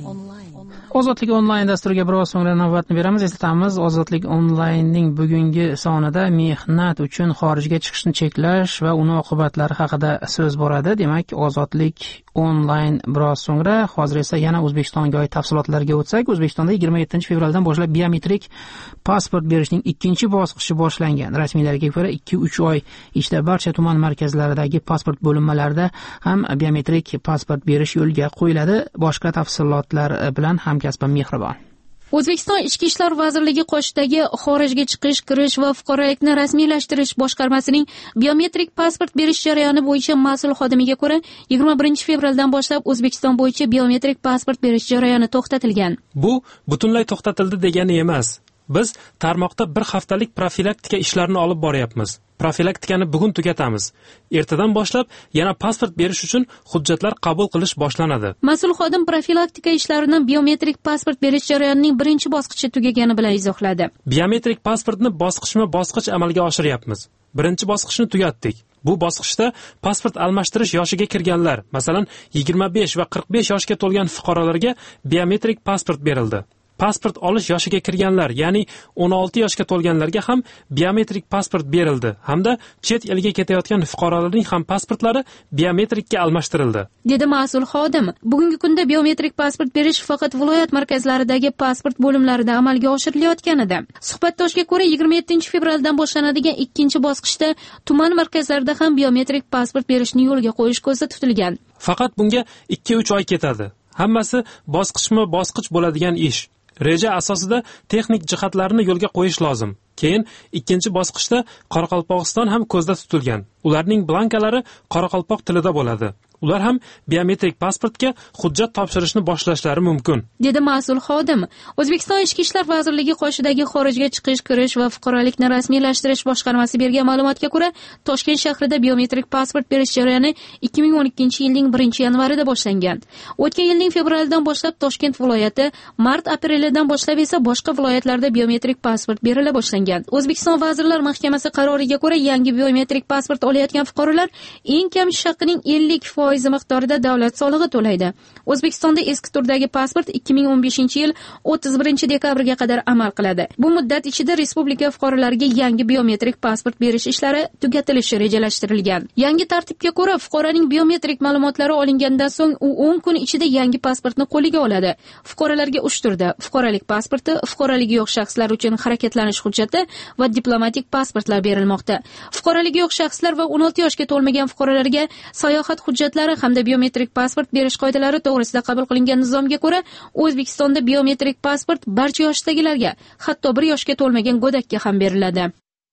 Ozodlik onlayn dasturiga biroz so'ngra navbatni beramiz. Eslatamiz, Ozodlik onlaynning bugungi sonida mehnat uchun xorijga chiqishni cheklash va uni oqibatlari haqida so'z boradi. Demak, Ozodlik onlayn biroz so'ngra. Hozir esa yana O'zbekistonga oid tafsilotlarga o'tsak, O'zbekistonda yigirma yettinchi fevraldan boshlab biometrik pasport berishning ikkinchi bosqichi boshlangan. Rasmiylarga ko'ra ikki uch oy ichida barcha tuman markazlaridagi pasport bo'linmalarida ham biometrik pasport berish yo'lga qo'yiladi. Boshqa tafsilotlar bilan ham kasbim Mehribon. O'zbekiston Ichki ishlar vazirligi qoshidagi xorijga chiqish, kirish va fuqarolikni rasmiylashtirish boshqarmasining biometrik pasport berish jarayoni bo'yicha mas'ul xodimiga ko'ra, yigirma birinchi fevraldan boshlab O'zbekiston bo'yicha biometrik pasport berish jarayoni to'xtatilgan. Bu butunlay to'xtatildi degani emas. Biz tarmoqda bir haftalik profilaktika ishlarini olib boryapmiz. Profilaktikani bugun tugatamiz. Ertadan boshlab yana pasport berish uchun hujjatlar qabul qilish boshlanadi. Mas'ul xodim profilaktika ishlarini biometrik pasport berish jarayonining birinchi bosqichi tugagani bilan izohladi. Biometrik pasportni bosqichma-bosqich amalga oshiryapmiz. Birinchi bosqichni tugatdik. Bu bosqichda pasport almashtirish yoshiga kirganlar, masalan, yigirma besh va qirq besh yoshga to'lgan fuqarolarga biometrik pasport berildi. Pasport olish yoshiga kirganlar, ya'ni o'n olti yoshga to'lganlarga ham biometrik pasport berildi hamda chet elga ketayotgan fuqarolarning ham pasportlari biometrikka almashtirildi, dedi mas'ul xodim. Bugungi kunda biometrik pasport berish faqat viloyat markazlaridagi pasport bo'limlarida amalga oshirilayotgan edi. Suhbatdoshga ko'ra, yigirma yettinchi fevraldan boshlanadigan ikkinchi bosqichda tuman markazlarida ham biometrik pasport berishni yo'lga qo'yish ko'zda tutilgan. Faqat bunga ikki uch oy ketadi. Hammasi bosqichma-bosqich bo'ladigan ish. Reja asosida texnik jihatlarni yo'lga qo'yish lozim. Keyin ikkinchi bosqichda Qoraqalpog'iston ham ko'zda tutilgan. Ularning blankalari qoraqalpoq tilida bo'ladi. Ular ham biometrik pasportga hujjat topshirishni boshlashlari mumkin, dedi mas'ul xodim. O'zbekiston Ichki ishlar vazirligi qoshidagi xorijga chiqish, kirish va fuqarolikni rasmiylashtirish boshqarmasi bergan ma'lumotga ko'ra, Toshkent shahrida biometrik pasport berish jarayoni ikki ming o'n ikkinchi yilning birinchi yanvarida boshlangan. O'tgan yilning fevralidan boshlab Toshkent viloyati, mart aprelidan boshlab esa boshqa viloyatlarda biometrik pasport berila boshlangan. O'zbekiston Vazirlar Mahkamasi qaroriga ko'ra, yangi biometrik pasport olayotgan fuqarolar eng kam ish haqining ellik foiz miqdorida davlat solig'i to'laydi. O'zbekistonda eski turdagi pasport ikki ming o'n beshinchi yil o'ttiz birinchi dekabrga qadar amal qiladi. Bu muddat ichida respublika fuqarolariga yangi biometrik pasport berish ishlari tugatilishi rejalashtirilgan. Yangi tartibga ko'ra, fuqaroning biometrik ma'lumotlari olingandan so'ng u o'n kun ichida yangi pasportni qo'liga oladi. Fuqarolarga uch turda: fuqarolik pasporti, fuqaroligi yo'q shaxslar uchun harakatlanish hujjati va diplomatik pasportlar berilmoqda. Fuqaroligi yo'q shaxslar va o'n olti yoshga to'lmagan fuqarolarga sayohat hujjatlari hamda biometrik pasport berish qoidalari to'g'risida qabul qilingan nizomga ko'ra, O'zbekistonda biometrik pasport barcha yoshdagilarga, hatto bir yoshga to'lmagan go'dakka ham beriladi.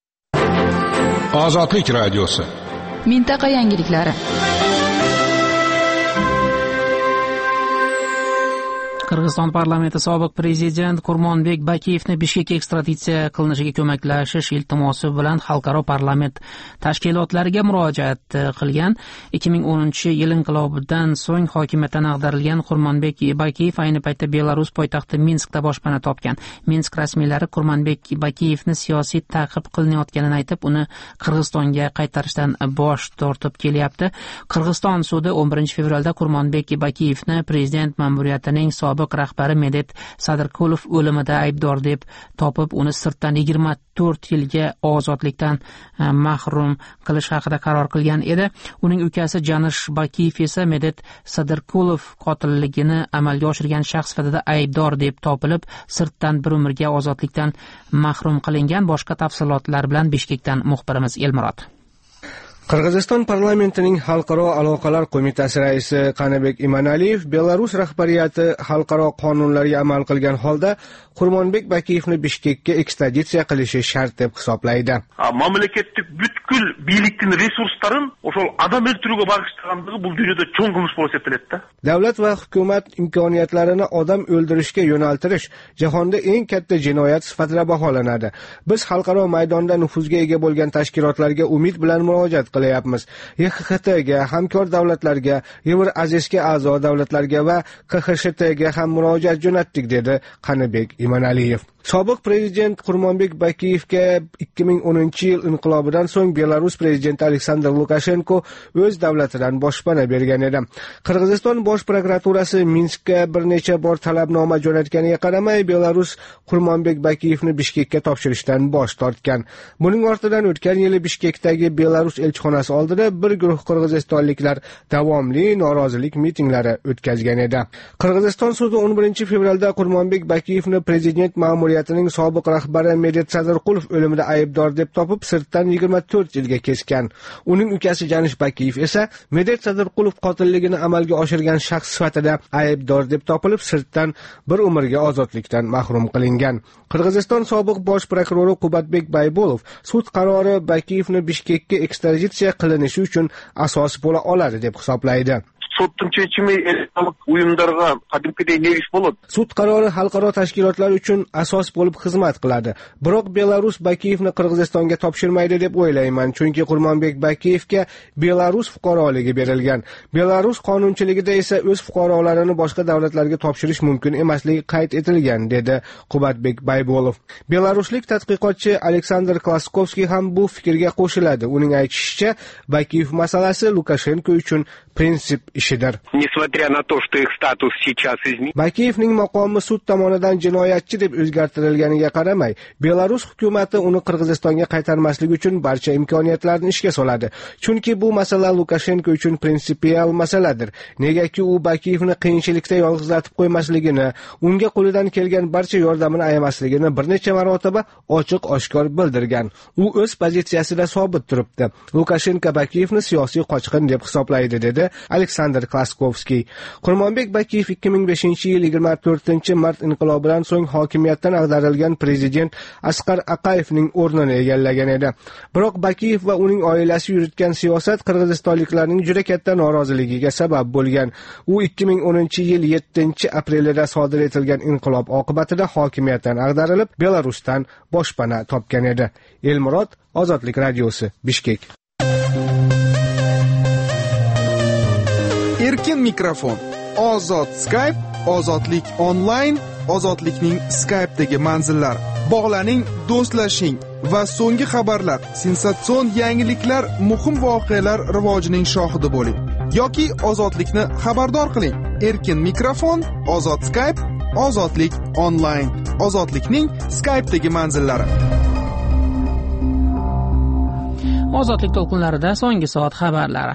Ozodlik radiosi. Mintaqa yangiliklari. Qirg'iziston parlamenti sobiq prezident Kurmonbek Bakiyevni Bishkekka ekstraditsiya qilinishiga ko'maklashish iltimosi bilan xalqaro parlament tashkilotlariga murojaat qilgan. ikki ming o'ninchi yil inqilobidan so'ng hokimiyatdan ag'darilgan Kurmonbek Bakiyev ayni paytda Belarus poytaxti Minskda boshpana topgan. Minsk rasmiylari Kurmonbek Bakiyevni siyosiy ta'qib qilinayotganini aytib, uni Qirg'izistonga qaytarishdan bosh tortib kelyapti. Qirg'iziston sudi o'n birinchi fevralda Kurmonbek Bakiyevni prezident ma'muriyatining sobiq rahbari Medet Sadirkulov o'limida aybdor deb topib, uni sirtdan yigirma to'rt yilga ozodlikdan mahrum qilish haqida qaror qilgan edi. Uning ukasi Janish Bakiyev esa Medet Sadirkulov qotilligini amalga oshirgan shaxs sifatida aybdor deb topilib, sirtdan bir umrga ozodlikdan mahrum qilingan. Boshqa tafsilotlar bilan Bishkekdan muxbirimiz Elmurod. Qirg'iziston parlamentining Xalqaro aloqalar qo'mitasi raisi Qanibek Imanaliyev Belarus rahbariyati xalqaro qonunlarga amal qilgan holda Qurmonbek Bakiyevni Bishkekka ekstraditsiya qilishi shart deb hisoblaydi. Mamlakatning butkul bilikning resurslarin o'sha odam o'ldiruga bag'ishlaganligi bu dunyoda cho'ng qilmish bo'lib hisoblanadi. Davlat va hukumat imkoniyatlarini odam o'ldirishga yo'naltirish jahonda eng katta jinoyat sifatida baholanadi. Biz xalqaro maydonda nufuzga ega bo'lgan tashkilotlarga umid bilan murojaat qilyapmiz. Y X X Tga, hamkor davlatlarga, Yevroaziyska a'zo davlatlarga va K X S Tga ham murojaat jo'natdik, dedi Qanibek Imanaliyev. Sobiq prezident Qurmonbek Bakiyevga ikki ming o'ninchi yil inqilobidan so'ng Belarus prezidenti Aleksandr Lukashenko o'z davlatidan boshpana bergan edi. Qirg'iziston bosh prokuraturasi Minskka bir necha bor talabnoma jo'natganiga qaramay, Belarus Qurmonbek Bakiyevni Bishkekka topshirishdan bosh tortgan. Buning ortidan o'tgan yili Bishkekdagi Belarus elchixonasi oldida bir guruh qirg'izistonliklar davomli norozilik mitinglari o'tkazgan edi. Qirg'iziston sudi o'n birinchi fevralda Qurmonbek Bakiyevni prezident ma'muriyatining sobiq rahbari Medet Sadirqulov o'limida aybdor deb topib, sirtdan yigirma to'rt yilga kesgan. Uning ukasi Janish Bakiyev esa Medet Sadirqulov qotilligini amalga oshirgan shaxs sifatida aybdor deb topilib, sirtdan bir umrga ozodlikdan mahrum qilingan. Qirg'iziston sobiq bosh prokurori Qubatbek Baybolov sud qarori Bakiyevni Bishkekka ekstraditsiya qilinishi uchun asos bo'la oladi deb hisoblaydi. Sottun chechimi ellik uyumlarga qadimkidek negis bo'ladi. Sud qarori xalqaro tashkilotlar uchun asos bo'lib xizmat qiladi. Biroq Belarus Bakiyevni Qirg'izistonga topshirmaydi deb o'ylayman, chunki Qurmonbek Bakiyevga Belarus fuqaroligi berilgan. Belarus qonunchiligida esa o'z fuqarolarini boshqa davlatlarga topshirish mumkin emasligi qayd etilgan, dedi Qubatbek Baybolov. Belaruslik tadqiqotchi Aleksandr Klaskovskiy ham bu fikrga qo'shiladi. Uning aytishicha, Bakiyev masalasi Lukashenko uchun prinsip ishidir. Несмотря на то, что их статус сейчас изменился. Bakiyevning maqomi sud tomonidan jinoyatchi deb o'zgartirilganiga qaramay, Belarus hukumatı uni Qirg'izistonga qaytarmaslik uchun barcha imkoniyatlarni ishga soladi. Chunki bu masala Lukashenko uchun prinsipial masaladir. Negaki u Bakiyevni qiyinchilikda yolg'izlatib qo'ymasligini, unga qo'lidan kelgan barcha yordamini ayamasligini bir necha marotaba ochiq-oshkor bildirgan. U o'z pozitsiyasida sobit turibdi. Lukashenko Bakiyevni siyosiy qochqin deb hisoblaydi, dedi Aleksandr Klaskovskiy. Qurmonbek Bakiyev ikki ming beshinchi yil yigirma to'rtinchi mart inqilobidan so'ng hokimiyatdan ag'darilgan prezident Asqar Aqayevning o'rnini egallagan edi. Biroq Bakiyev va uning oilasi yuritgan siyosat qirg'izistonliklarning juda katta noroziligiga sabab bo'lgan. U ikki ming o'ninchi yil yettinchi aprelida sodir etilgan inqilob oqibatida hokimiyatdan ag'darilib, Belarusdan boshpana topgan edi. Elmurod, Ozodlik radiosi, Bishkek. Erkin mikrofon, ozod Skype, ozodlik onlayn, ozodlikning Skype'dagi manzillari. Bog'laning, do'stlashing va so'nggi xabarlar, sensatsion yangiliklar, muhim voqealar rivojining shohidi bo'ling. Yoki ozodlikni xabardor qiling. Erkin mikrofon, ozod Skype, ozodlik onlayn, ozodlikning Skype'dagi manzillari. Ozodlik to'lqinlarida so'nggi soat xabarlari.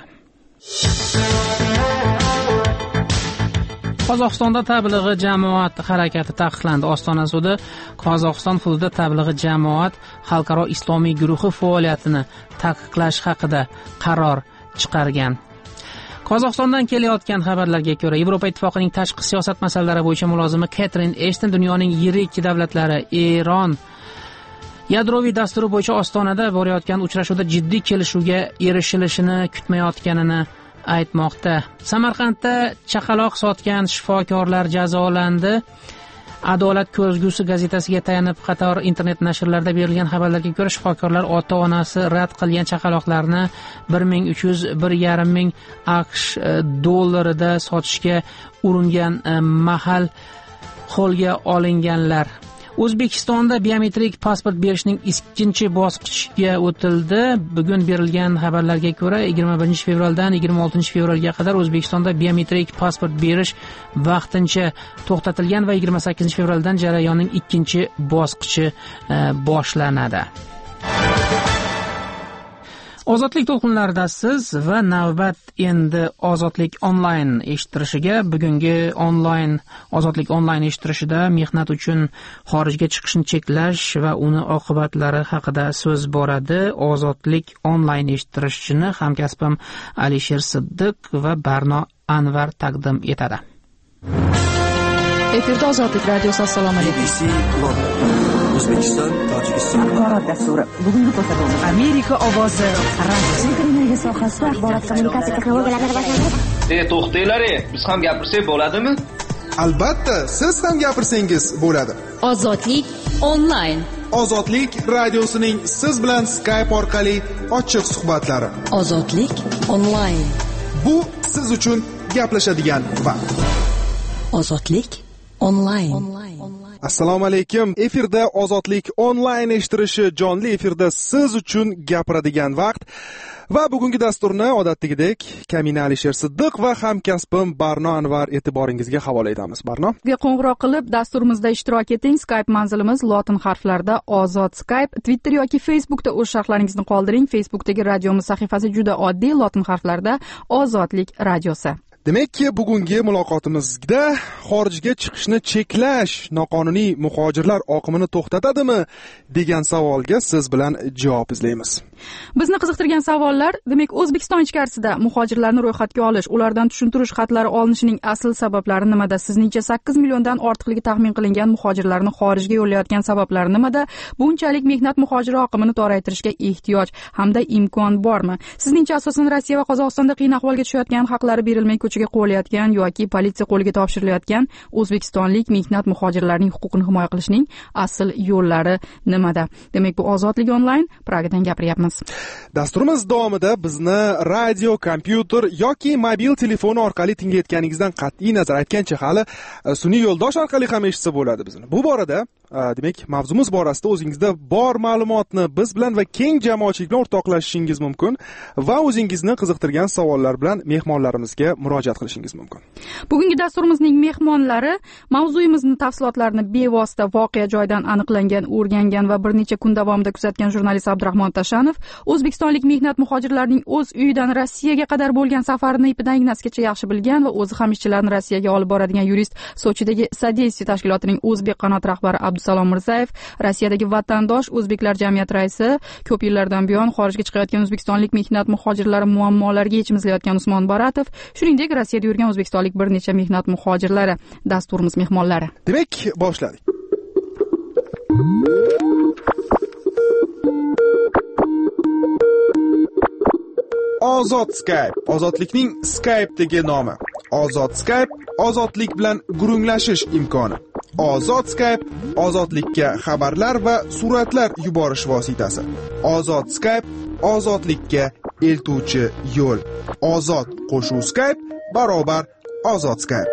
Qozog'istonda tablig'i jamoat harakati taqiqlandi. Ostona sudi Qozog'iston hududida tablig'i jamoat xalqaro islomiy guruhi faoliyatini taqiqlash haqida qaror chiqargan. Qozog'istondan kelayotgan xabarlarga ko'ra, Yevropa Ittifoqining tashqi siyosat masalalari bo'yicha mulozimi Katrin Eshton dunyoning yirik davlatlari Eron yadroviy dasturi bo'yicha Ostonada borayotgan uchrashuvda jiddiy kelishuvga erishilishini kutmayotganini aytmoqda. Samarqandda chaqaloq sotgan shifokorlar jazolandi. Adolat ko'zgusi gazetasiga tayanib qator internet nashrlarda berilgan xabarlarga ko'ra, shifokorlar ota-onasi rad qilgan chaqaloqlarni bir ming uch yuz bir yarim ming AQSh dollarida sotishga uringan mahal qo'lga olinganlar. O'zbekistonda biometrik pasport berishning ikkinchi bosqichiga o'tildi. Bugun berilgan xabarlarga ko'ra, yigirma birinchi fevraldan yigirma oltinchi fevralga qadar O'zbekistonda biometrik pasport berish vaqtincha to'xtatilgan va yigirma sakkizinchi fevraldan jarayonning ikkinchi bosqichi boshlanadi. Ozodlik to'lqinlaridasiz va navbat endi Ozodlik onlayn eshittirishiga. Bugungi onlayn Ozodlik onlayn eshittirishida mehnat uchun xorijga chiqishni cheklash va uni oqibatlari haqida so'z boradi. Ozodlik onlayn eshittirishini hamkasbim Alisher Siddiq va Barno Anvar taqdim etadi. Efirda Ozodlik radiosi. Assalomu alaykum. O'zbekiston, Tojikiston axborot dasturi. Bugungi ko'rsatuvimiz Amerika ovozi radiosi. Televiziya sohasida axborot kommunikatsiya texnologiyalarini rivojlantirish. E, to'xtanglar, biz ham gapirsak bo'ladimi? Albatta, siz ham gapirsangiz bo'ladi. Ozodlik onlayn. Ozodlik radiosining siz bilan Skype orqali ochiq suhbatlari. Ozodlik onlayn. Bu siz uchun gaplashadigan vaqt. Ozodlik onlayn. Assalomu alaykum. Efirda Ozodlik onlayn eshittirishi jonli efirda siz uchun gapiradigan vaqt. Va bugungi dasturni odatdagidek Kamina Alisher Siddiq va hamkasbim Barno Anvar e'tiboringizga havola etamiz. Barno, bizga qo'ng'iroq qilib dasturimizda ishtirok eting. Skype manzilimiz lotin harflarida Ozod Skype. Twitter yoki Facebookda o'z sharhlaringizni qoldiring. Facebookdagi radiomiz sahifasi juda oddiy, lotin harflarida Ozodlik radiosi. Demakki, bugungi muloqotimizda xorijga chiqishni cheklash noqonuniy muhojirlar oqimini to'xtatadimi degan savolga siz bilan javob izlaymiz. Bizni qiziqtirgan savollar, demak, O'zbekiston ichkarisida muhojirlarni ro'yxatga olish, ulardan tushuntirish xatlari olinishining asl sabablari nimada? Sizningcha sakkiz milliondan ortiqligi taxmin qilingan muhojirlarni xorijga yo'llayotgan sabablari nimada? Bunchalik mehnat muhojiri oqimini toraytirishga ehtiyoj hamda imkon bormi? Sizningcha asosan Rossiya va Qozog'istonda qiyin ahvolga tushayotgan, haqlari berilmay ko'chaga qo'yilayotgan yoki politsiya qo'liga topshirilayotgan o'zbekistonlik mehnat muhojirlarining huquqini himoya qilishning asl yo'llari nimada? Demak, bu Ozodlik onlayn Pragadan gapiryapmiz. Dasturimiz davomida bizni radio, kompyuter yoki mobil telefon orqali tinglayotganingizdan qat'iy nazar aytgancha hali sun'iy yo'ldosh orqali ham eshitsa bo'ladi bizni. Bu borada, demak, mavzumuz borasida o'zingizda bor ma'lumotni biz bilan va keng jamoatchilik bilan o'rtoqlashishingiz mumkin va o'zingizni qiziqtirgan savollar bilan mehmonlarimizga murojaat qilishingiz mumkin. Bugungi dasturimizning mehmonlari mavzuyimizni tafsilotlarini bevosita voqea joyidan aniqlangan, o'rgangan va bir necha kun davomida kuzatgan jurnalist Abdurahmon Tashanov o'zbekistonlik mehnat muhojirlarining o'z uyidan Rossiyaga qadar bo'lgan safarini ipidan ignasigacha yaxshi bilgan va o'zi ham ishchilarni Rossiyaga olib boradigan yurist, Sochidagi Sadeyskiy tashkilotining o'zbek qanot rahbari Abdusalom Mirzayev, Rossiyadagi vatandosh o'zbeklar jamiyati raisi, ko'p yillardan buyon xorijga chiqayotgan o'zbekistonlik mehnat muhojirlari muammolariga yechim izlayotgan Usmon Baratov, shuningdek Rossiyada yurgan o'zbekistonlik bir necha mehnat muhojirlari dasturimiz mehmonlari. Demak, boshladik. Ozod Skype, ozodlikning Skype'dagi nomi. Ozod Skype, ozodlik bilan gurunglashish imkoni. Ozod Skype, ozodlikka xabarlar va suratlar yuborish vositasi. Ozod Skype, ozodlikka eltuvchi yo'l. Ozod qo'shuv Skype barobar Ozod Skype.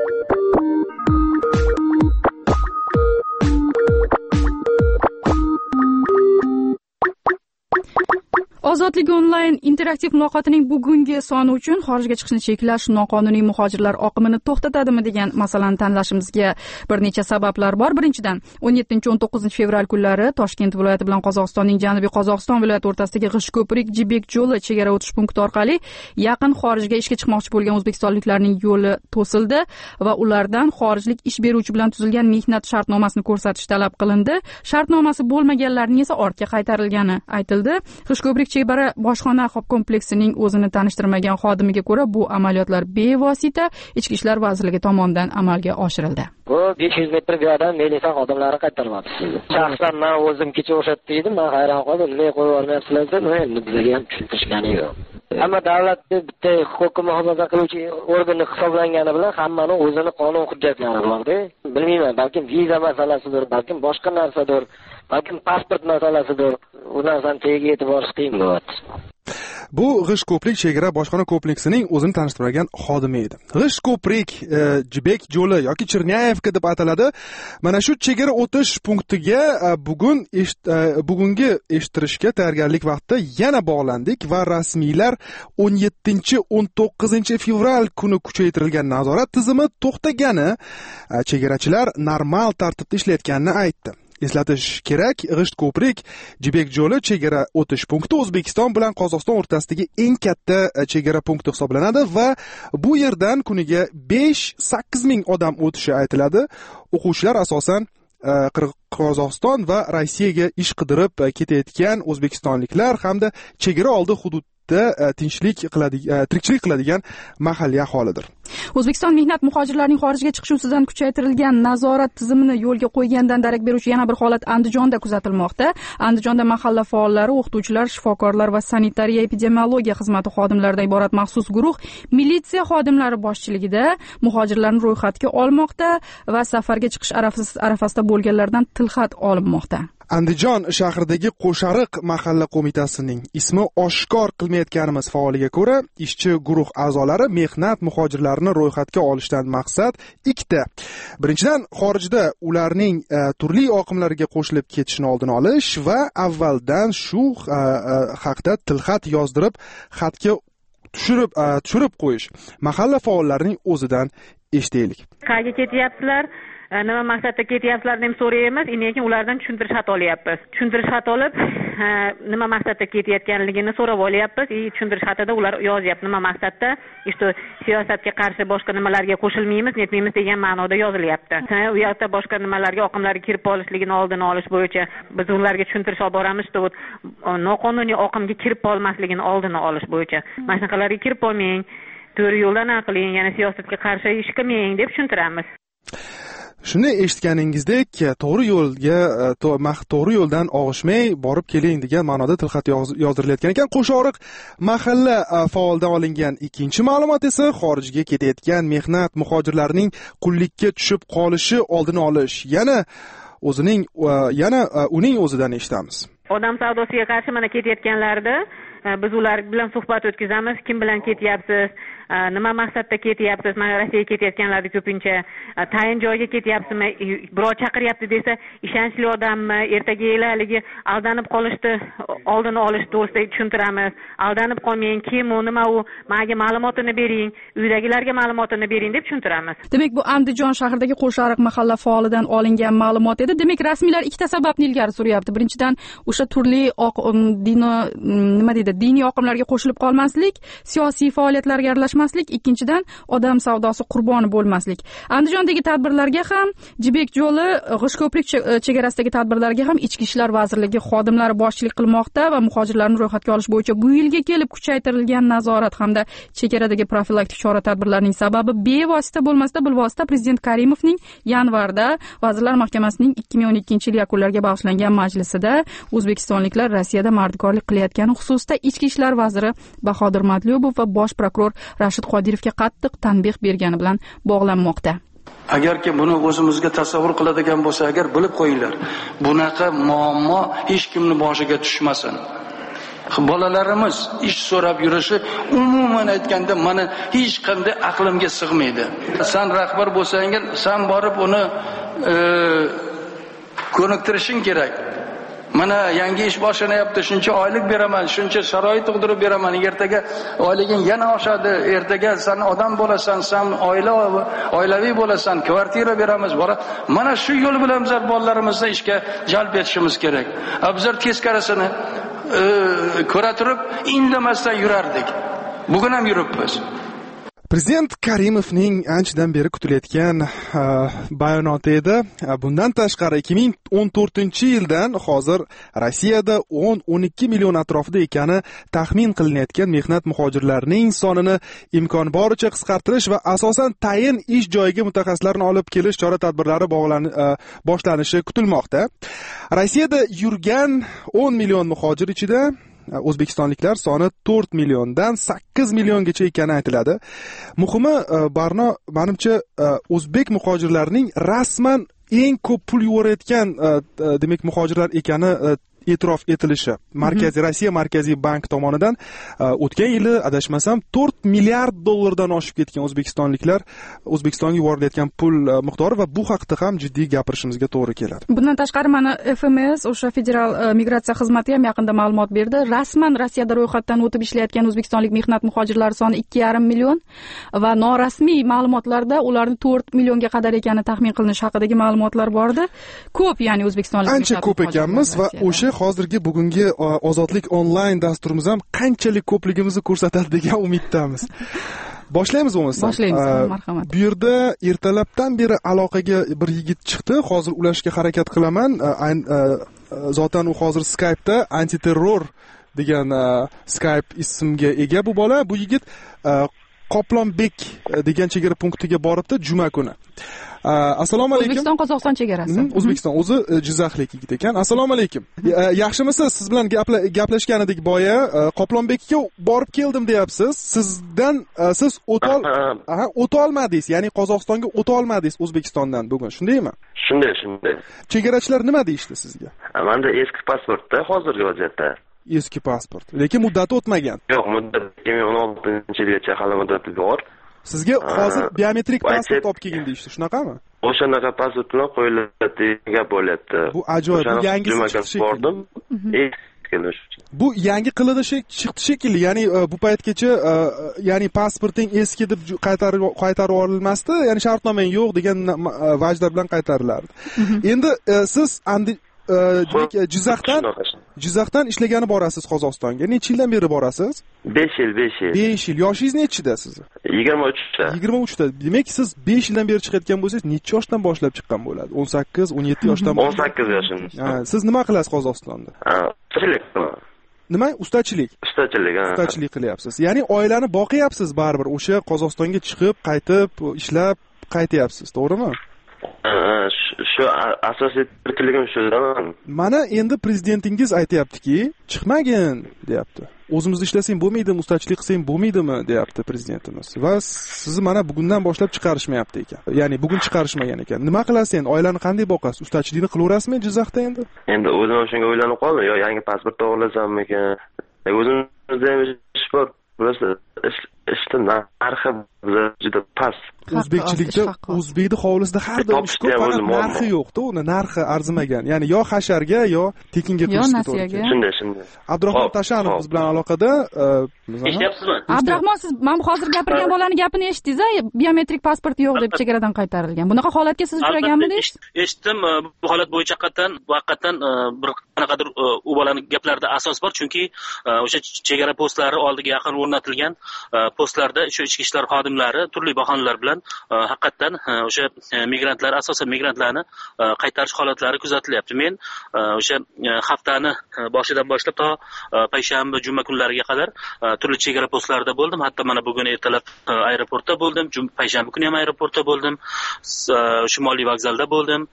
Ozodlik onlayn interaktiv muloqotining bugungi soni uchun xorijga chiqishni cheklash noqonuniy muhojirlar oqimini to'xtatadimi degan masalani tanlashimizga bir necha sabablar bor. Birinchidan, o'n yettinchi o'n to'qqizinchi fevral kunlari Toshkent viloyati bilan Qozog'istonning Janubiy Qozog'iston viloyati o'rtasidagi G'ishko'prik Jibek yo'li chegara o'tish punkti orqali yaqin xorijga ishga chiqmoqchi bo'lgan o'zbekistonliklarning yo'li to'sildi va ulardan xorijlik ish beruvchi bilan tuzilgan mehnat shartnomasini ko'rsatish talab qilindi. Shartnomasi bo'lmaganlarning esa ortga qaytarilgani aytildi. G'ishko'prik chegara bojxona kompleksining o'zini tanishtirmagan xodimiga ko'ra, bu amaliyotlar bevosita Ichki ishlar vazirligi tomonidan amalga oshirildi. Bu besh yuz metr joydan militsiya xodimlari qaytarmoqda. Shaxsan men o'zim kecha o'shatdi edim, men hayron qoldim. Nima qo'yib yubormayapsizlar deb, endi bizga ham tushuntirishgani yo'q. Ammo davlatni bitta huquqni muhofaza qiluvchi organi hisoblangani bilan hammaning o'zini qonun hujjatlari bor-da. Bilmayman, balkim viza masalasidir, balkim boshqa narsadir, balkim pasport masalasidir. U narsani tagiga yetib borish qiyin bo'ladi. Bu G'ishko'prik chegara bojxona kompleksining o'zini tanishtirgan xodimi edi. G'ishko'prik e, Jibek yo'li yoki Chirnyayevka deb ataladi. Mana shu chegara o'tish punktiga e, bugun esht, e, bugungi eshittirishga tayyorgarlik vaqtida yana bog'landik va rasmiylar o'n yettinchi o'n to'qqizinchi fevral kuni kuchaytirilgan nazorat tizimi to'xtagani, e, chegarachilar normal tartibda ishlayotganini aytdi. eslatish kerak, g'isht ko'prik Jibek yo'li chegara o'tish punkti O'zbekiston bilan Qozog'iston o'rtasidagi eng katta chegara punkti hisoblanadi va bu yerdan kuniga besh sakkiz ming odam o'tishi aytiladi. O'quvchilar asosan Qozog'iston va Rossiyaga ish qidirib ketayotgan o'zbekistonliklar hamda chegara oldi hudud tinchlik qiladigan tirikchilik qiladigan mahalliy aholidir. O'zbekiston mehnat muhojirlarning xorijga chiqishi ustidan kuchaytirilgan nazorat tizimini yo'lga qo'ygandan darak beruvchi yana bir holat Andijonda kuzatilmoqda. Andijonda mahalla faollari, o'qituvchilar, shifokorlar va sanitariya epidemiologiya xizmati xodimlaridan iborat maxsus guruh militsiya xodimlari boshchiligida muhojirlarni ro'yxatga olmoqda va safarga chiqish arafasida bo'lganlardan tilxat olinmoqda. Andijon shahridagi Qo'shariq mahalla qo'mitasining ismi oshkor qilmayotganimiz faoliga ko'ra, ishchi guruh a'zolari mehnat muhojirlarini ro'yxatga olishdan maqsad ikkita. Birinchidan, xorijda ularning uh, turli oqimlarga qo'shilib ketishini oldini olish va avvaldan shu uh, uh, haqda tilxat yozdirib, xatga tushirib uh, tushirib qo'yish. Mahalla faollarining o'zidan eshitaylik. Qayerga ketyapsizlar? Nima maqsadda ketyapsizlar deb so'raymiz, lekin ulardan tushuntirish xat olyapmiz. Tushuntirish xat olib, nima maqsadda ketayotganligini so'rab olyapmiz. E tushuntirish xatida ular yozyapti nima maqsadda, işte siyosatga qarshi boshqa nimalarga qo'shilmaymiz, netmaymiz degan ma'noda yozilyapti. U yoqda boshqa nimalarga, oqimlarga kirib olishligini oldini olish bo'yicha biz ularga tushuntirish olib boramiz, noqonuniy oqimga kirib olmasligini oldini olish bo'yicha. Mana shunaqalarga kirib olmang, to'g'ri yo'ldan qiling, yana siyosatga qarshi ish qilmang deb tushuntiramiz. Shuni eshitganingizdek, to'g'ri yo'lga to'g'ri yo'ldan og'ishmay borib keling degan ma'noda tilxat yozdirilgan ekan. Qo'shoriq mahalla faolidan olingan ikkinchi ma'lumot esa xorijga ketayotgan mehnat muhojirlarining qullikka tushib qolishi oldini olish. Yana o'zining yana uning o'zidan eshitamiz. Odam savdosiga qarshi mana ketayotganlarda biz ular bilan suhbat o'tkazamiz. Kim bilan ketyapsiz? Nima maqsadda ketyapsiz? Mana Rossiyaga ketayotganlarni ko'pincha tayin joyga ketyapsizmi? Birov chaqiryapti desa, ishonchli odammi? Ertaga elaligi aldanib qolishni oldini olish to'g'risida tushuntiramiz. Aldanib qolmang, kim u, nima u, menga ma'lumotini bering, uydagilarga ma'lumotini bering deb tushuntiramiz. Demak, bu Andijon shahridagi Qo'shariq mahalla faolidan olingan ma'lumot edi. Demak, rasmiylar ikkita sababni ilgari suryapti. Birinchidan, o'sha turli dino nima deydi, diniy oqimlarga qo'shilib qolmaslik, siyosiy faoliyatlarga aralashmaslik, ikkinchidan odam savdosi qurboni bo'lmaslik. Andijondagi tadbirlarga ham, Jibek yo'li, G'ishtko'prik chegarasidagi tadbirlarga ham Ichki ishlar vazirligi xodimlari boshchilik qilmoqda va muhojirlarni ro'yxatga olish bo'yicha bu yilga kelib kuchaytirilgan nazorat hamda chegaradagi profilaktik chora-tadbirlarning sababi bevosita bo'lmasda bilvosita Prezident Karimovning yanvarda Vazirlar Mahkamasining ikki ming o'n ikkinchi yil yakunlariga bag'ishlangan majlisida o'zbekistonliklar Rossiyada mardikorlik qilayotgani xususida Ichki ishlar vaziri Bahodir Matlyubov va bosh prokuror Rashid Qodirovga qattiq tanbeh bergani bilan bog'lanmoqda. Agarki buni o'zimizga tasavvur qiladigan bo'lsa, agar bilib qo'yinglar, bunaqa muammo hech kimning boshiga tushmasin. Bolalarimiz ish so'rab yurishi umuman aytganda mana hech qanday aqlimga sig'maydi. Sen rahbar bo'lsang, sen borib uni e, ko'niktirishing kerak. Mana yangi ish boshlanyapti, shuncha oylik beraman, shuncha sharoit tug'dirib beraman, ertaga oyliging yana oshadi, ertaga sen odam bo'lasan, sen oila oilaviy bo'lasan, kvartira beramiz, bora. Mana shu yo'l bilan biz bolalarimizni ishga jalb etishimiz kerak. Bizlar teskarisini e, ko'ra turib indamasdan yurardik. Bugun ham yuribmiz. Prezident Karimovning anchadan beri kutilayotgan bayonoti edi. Bundan tashqari ikki ming o'n to'rtinchi yildan hozir Rossiyada o'n o'n ikki million atrofida ekani taxmin qilinayotgan mehnat muhojirlarining sonini imkon boricha qisqartirish va asosan tayin ish joyiga mutaxassislarni olib kelish chora-tadbirlari boshlanishi kutilmoqda. Rossiyada yurgan o'n million muhojir ichida o'zbekistonliklar soni to'rt milliondan sakkiz milliongacha ekani aytiladi. Muhimi, Barno, menimcha, o'zbek muhojirlarining rasman eng ko'p pul yuborayotgan demak muhojirlar ekani e'tirof etilishi markaziy Rossiya markaziy bank tomonidan o'tgan yili adashmasam to'rt milliard dollardan oshib ketgan o'zbekistonliklar O'zbekistonga yuborilayotgan pul miqdori va bu haqda ham jiddiy gapirishimizga to'g'ri keladi. Bundan tashqari mana F M S o'sha federal migratsiya xizmati ham yaqinda ma'lumot berdi. Rasman Rossiyada ro'yxatdan o'tib ishlayotgan o'zbekistonlik mehnat muhojirlari soni ikki yarim million va norasmiy ma'lumotlarda ularning to'rt millionga qadar ekani taxmin qilinishi haqidagi ma'lumotlar bordi. Ko'p, ya'ni o'zbekistonlik ancha ko'p ekanmiz va o'sha hozirgi bugungi ozodlik onlayn dasturimiz ham qanchalik ko'pligimizni ko'rsatadi degan umiddamiz. Boshlaymiz bo'lmasa. Boshlaymiz, marhamat. Bu yerda ertalabdan beri aloqaga bir yigit chiqdi. Hozir ulashga harakat qilaman. Zotan u hozir Skype'da antiterror degan Skype ismga ega bu bola. Bu yigit Qoplonbek degan chegara punktiga boribdi juma kuni. Assalomu alaykum. O'zbekiston Qozog'iston chegarasi. O'zbekiston o'zi Jizzaxlik yigit ekan. Assalomu alaykum. Yaxshimisiz? Siz bilan gaplashgan edik boya. Qoplonbekka borib keldim deyapsiz. Sizdan siz o'tol aha, o'tolmadingiz, ya'ni Qozog'istonga o'tolmadingiz O'zbekistondan bugun, shundaymi? Shunday, shunday. Chegarachilar nima deyishdi sizga? Menda eski pasportda hozirgi vaziyatda. Eski pasport. Lekin muddati o'tmagan. Yo'q, muddati ikki ming o'n oltinchi yilgacha hali muddati bor. Sizga hozir biometrik pasport olib kelgin deyishdi, shunaqami? O'shanaqa pasport bilan qo'yiladi gap bo'lyapti. Bu ajoyib, bu yangisi chiqdi bordim. Bu yangi qilidi chiqdi shekilli, ya'ni bu paytgacha ya'ni pasporting eski deb qaytarib qaytarib yuborilmasdi, ya'ni shartnomang yo'q degan vajlar bilan qaytarilardi. Endi siz demak Jizzaxdan Jizzaxdan ishlagani borasiz Qozog'istonga. Necha yildan beri borasiz? besh yil, besh yil. besh yil. Yoshingiz nechida sizni? yigirma uchda. yigirma uchda. Demak, siz besh yildan beri chiqayotgan bo'lsangiz, necha yoshdan boshlab chiqqan bo'ladi? o'n sakkiz, o'n yetti yoshdan o'n sakkiz yoshim. Ha, siz nima qilasiz Qozog'istonda? Ustachilik. Nima? Ustachilik. Ustachilik, ha. Ustachilik qilyapsiz. Ya'ni oilani boqyapsiz baribir. O'sha Qozog'istonga chiqib, qaytib, ishlab qaytyapsiz, to'g'rimi? Shu asosiy tirikligim shudan. Mana endi prezidentingiz aytayaptiki, chiqmagin, deyapti. O'zimizda ishlasang bo'lmaydimi, ustachilik qilsang bo'lmaydimi, deyapti prezidentimiz. Va sizni mana bugundan boshlab chiqarishmayapti ekan. Ya'ni bugun chiqarishmagan ekan. Nima qilasiz endi? Oilani qanday boqasiz? Ustachilikni qilaverasizmi Jizzaxda endi? Endi o'zim ham shunga o'ylanib qoldim. Yo yangi pasport olasammikan? O'zimizda ham ish bor. Burası işte narxi juda past. O'zbekchilikda o'zbekni hovlisida har doim ish ko'p, faqat narxi yo'q-da, uni narxi arzimagan. Ya'ni yo hasharga yo tekinga qilishga to'g'ri keladi. Shunday, shunday. Abdurahmon Tashanov biz bilan aloqada. Eshityapsizmi? Abdurahmon, siz mana hozir gapirgan bolaning gapini eshitdingiz-a? Biometrik pasport yo'q deb chegaradan qaytarilgan. Bunaqa holatga siz uchraganmidingiz? Eshitdim. Bu holat bo'yicha haqiqatan, haqiqatan bir qanaqadir u bolaning gaplarida asos bor, chunki o'sha chegara postlari oldiga yaqin o'rnatilgan postlarda shu ichki ishlar xodimlari turli bahonalar bilan haqiqatan o'sha migrantlar, asosan migrantlarni qaytarish holatlari kuzatilyapti. Men o'sha haftani boshidan boshlab to payshanba, juma kunlariga qadar turli chegara postlarida bo'ldim. Hatto mana bugun ertalab aeroportda bo'ldim, payshanba kuni ham aeroportda bo'ldim, Shimoliy vokzalda bo'ldim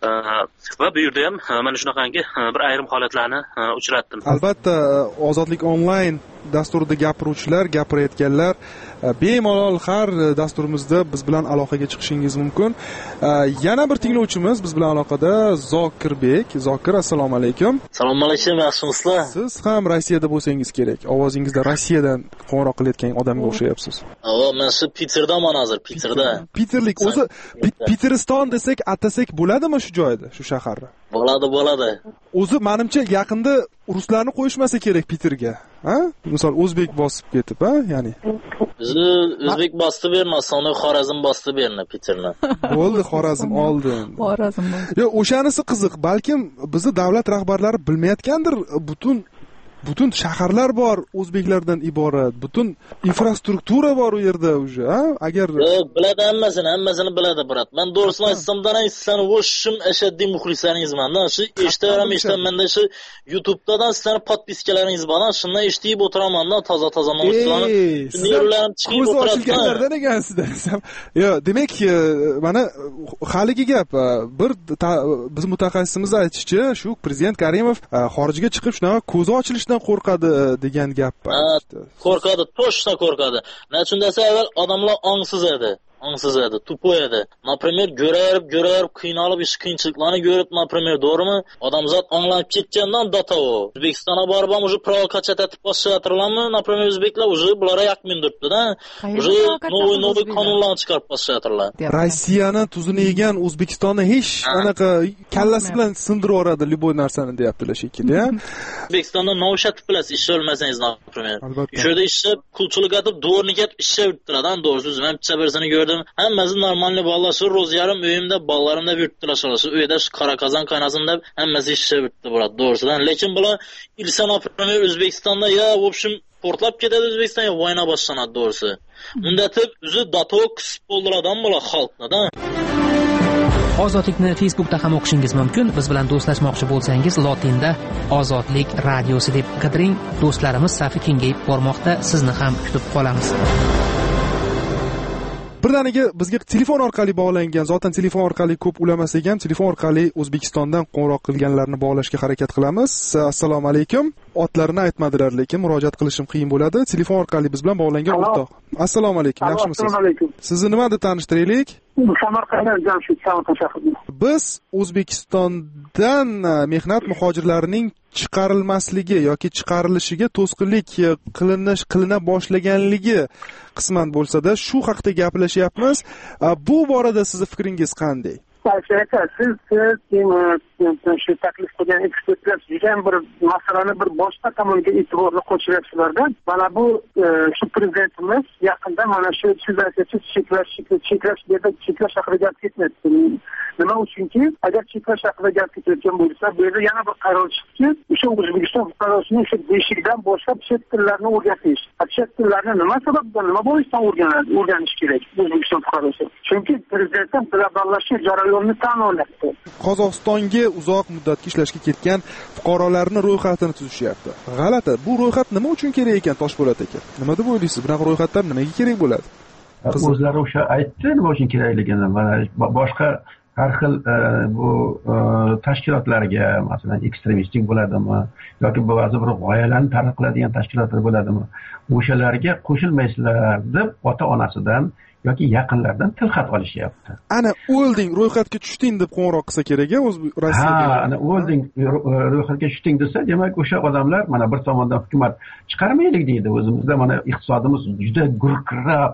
va bu yerda ham mana shunaqangi bir ayrim holatlarni uchratdim. Albatta, Ozodlik onlayn dasturida gapiruvchilar, gapirayotganlar bemalol har dasturimizda biz bilan aloqaga chiqishingiz mumkin. Yana bir tinglovchimiz biz bilan aloqada Zokirbek. Zokir, assalomu alaykum. Assalomu alaykum, yaxshimisizlar? Siz ham Rossiyada bo'lsangiz kerak. Ovozingizda Rossiyadan qo'ng'iroq qilayotgan odamga o'xshayapsiz. Ha, men shu Peterdaman hozir, Peterda. Peterlik, o'zi Peteriston desak, atasak bo'ladimi shu joyda, shu shaharni? Bo'ladi, bo'ladi. O'zi menimcha yaqinda ruslarni qo'yishmasa kerak Peterga. Ha? Misol o'zbek bosib ketib, ha? Ya'ni bizni o'zbek bosdi berma, soni Xorazm bosdi berma Peterni. Bo'ldi, Xorazm oldi. Xorazm. Yo, o'shanisi qiziq. Balkim bizni davlat rahbarlari bilmayotgandir, butun butun shaharlar bor o'zbeklardan iborat, butun infrastruktura bor u yerda уже, ha? Agar yo'q, biladi hammasini, hammasini biladi, brat. Men to'g'risini aytsam-dan sizlarni o'shim ashaddiy muxlislaringizman-da. Shu eshitaveram, eshitaman-da, shu YouTube'dan sizlarni podpiskalaringiz bor-da, shundan eshitib o'tiraman-da, toza-toza novostlarni. Nervlarim chiqib o'tiradi. Ekansiz-da. Yo, demak, mana haligi gap, bir biz mutaxassisimiz aytishicha, shu prezident Karimov xorijga chiqib shunaqa ko'zi ochilishdan qo'rqadi degan gap. Qo'rqadi, to'shna qo'rqadi. Nechun desa, avval odamlar ongsiz edi. ongsiz edi, tupoy edi. Например, ko'rib, ko'rib, qiynalib, ish qiyinchiliklarni ko'rib, например, to'g'rimi? Odamzod anglanib ketgandan data u. O'zbekistonga borib ham уже provokatsiya etib boshlatirlarmi? Например, o'zbeklar уже bularga yaqmindiribdi-da. Уже новый новый qonunlarni chiqarib boshlatirlar. Rossiyani tuzini yegan O'zbekistonni hech anaqa kallasi bilan sindirib yuboradi любой narsani deyaptilar shekilli, ha? O'zbekistonda Novshat bilasiz, ishlab olmasangiz, например. Shu yerda ishlab, qulchilik etib, do'rniga kelib ishlab yurtdilar-da, doğrusu o'zim ham bitta birsini ko'rdim. Hammasi normal bolalar, shu ro'zyarim uyimda, bolalarimda yurtdilar shu uyda qora qozon qaynasın deb hammasi ishlab yurtdi bular, doğrusudan. Lekin bular ilsan например, O'zbekistonda ya, в общем, portlab ketadi O'zbekistonga vayna boshlanadi doğrusu. Unda tib o'zi datoks bo'ldiradigan bular xalqda-da. Ozodlikni Facebookda ham o'qishingiz mumkin. Biz bilan do'stlashmoqchi bo'lsangiz, lotinda Ozodlik radiosi deb qidiring. Do'stlarimiz safi kengayib bormoqda. Sizni ham kutib qolamiz. Birdaniga bizga telefon orqali bog'langan, zotan telefon orqali ko'p ulamasak ham, telefon orqali O'zbekistondan qo'ng'iroq qilganlarni bog'lashga harakat qilamiz. Assalomu alaykum. Otlarini aytmadilar, lekin murojaat qilishim qiyin bo'ladi. Telefon orqali biz bilan bog'langan o'rtoq. Assalomu alaykum. Yaxshimisiz? Assalomu alaykum. Sizni nima deb tanishtiraylik? Samarqanddan Jamshid Samarqand shahridan. Biz O'zbekistondan mehnat muhojirlarining chiqarilmasligi yoki chiqarilishiga to'sqinlik qilinish qilina boshlaganligi qisman bo'lsa-da shu haqda gaplashyapmiz. Bu borada sizning fikringiz qanday? Siz siz shu taklif qilgan ekspertlar juda bir masalani bir boshqa tomonga e'tiborni qo'shyapsizlarda. Mana bu shu prezidentimiz yaqinda mana shu siz aytasiz cheklash cheklash yerda cheklash haqida gap ketmoqda. Nima uchunki, agar cheklash haqida gap ketayotgan bo'lsa, bu yerda yana bir qaror chiqdi. O'sha O'zbekiston fuqarosining shu beshikdan boshlab chet tillarni o'rgatish. Chet tillarni nima sababdan, nima bo'lishidan o'rganadi, o'rganish kerak O'zbekiston fuqarosi. Chunki prezident globallashuv jarayonini tan oladi. Qozog'istonga uzoq muddatga ishlashga ketgan fuqarolarning ro'yxatini tuzishyapti. G'alati. Bu ro'yxat nima uchun kerak ekan, Toshpo'lat aka? Nima deb o'ylaysiz? Bunaqa ro'yxatlar nimaga kerak bo'ladi? O'zlari o'sha aytdi, nima uchun kerakligini. Mana boshqa har xil bu tashkilotlarga, masalan, ekstremistik bo'ladimi yoki ba'zi bir g'oyalarni targ'ib qiladigan tashkilotlar bo'ladimi, o'shalarga qo'shilmaysizlar deb ota-onasidan yoki yaqinlardan tilxat olishyapti. Ana o'lding, ro'yxatga tushding deb qo'ng'iroq qilsa kerak-a o'z Rossiyaga. Ha, ana o'lding, ro'yxatga tushding desa, demak o'sha odamlar mana bir tomondan hukumat chiqarmaylik deydi. O'zimizda mana iqtisodimiz juda gurkirab,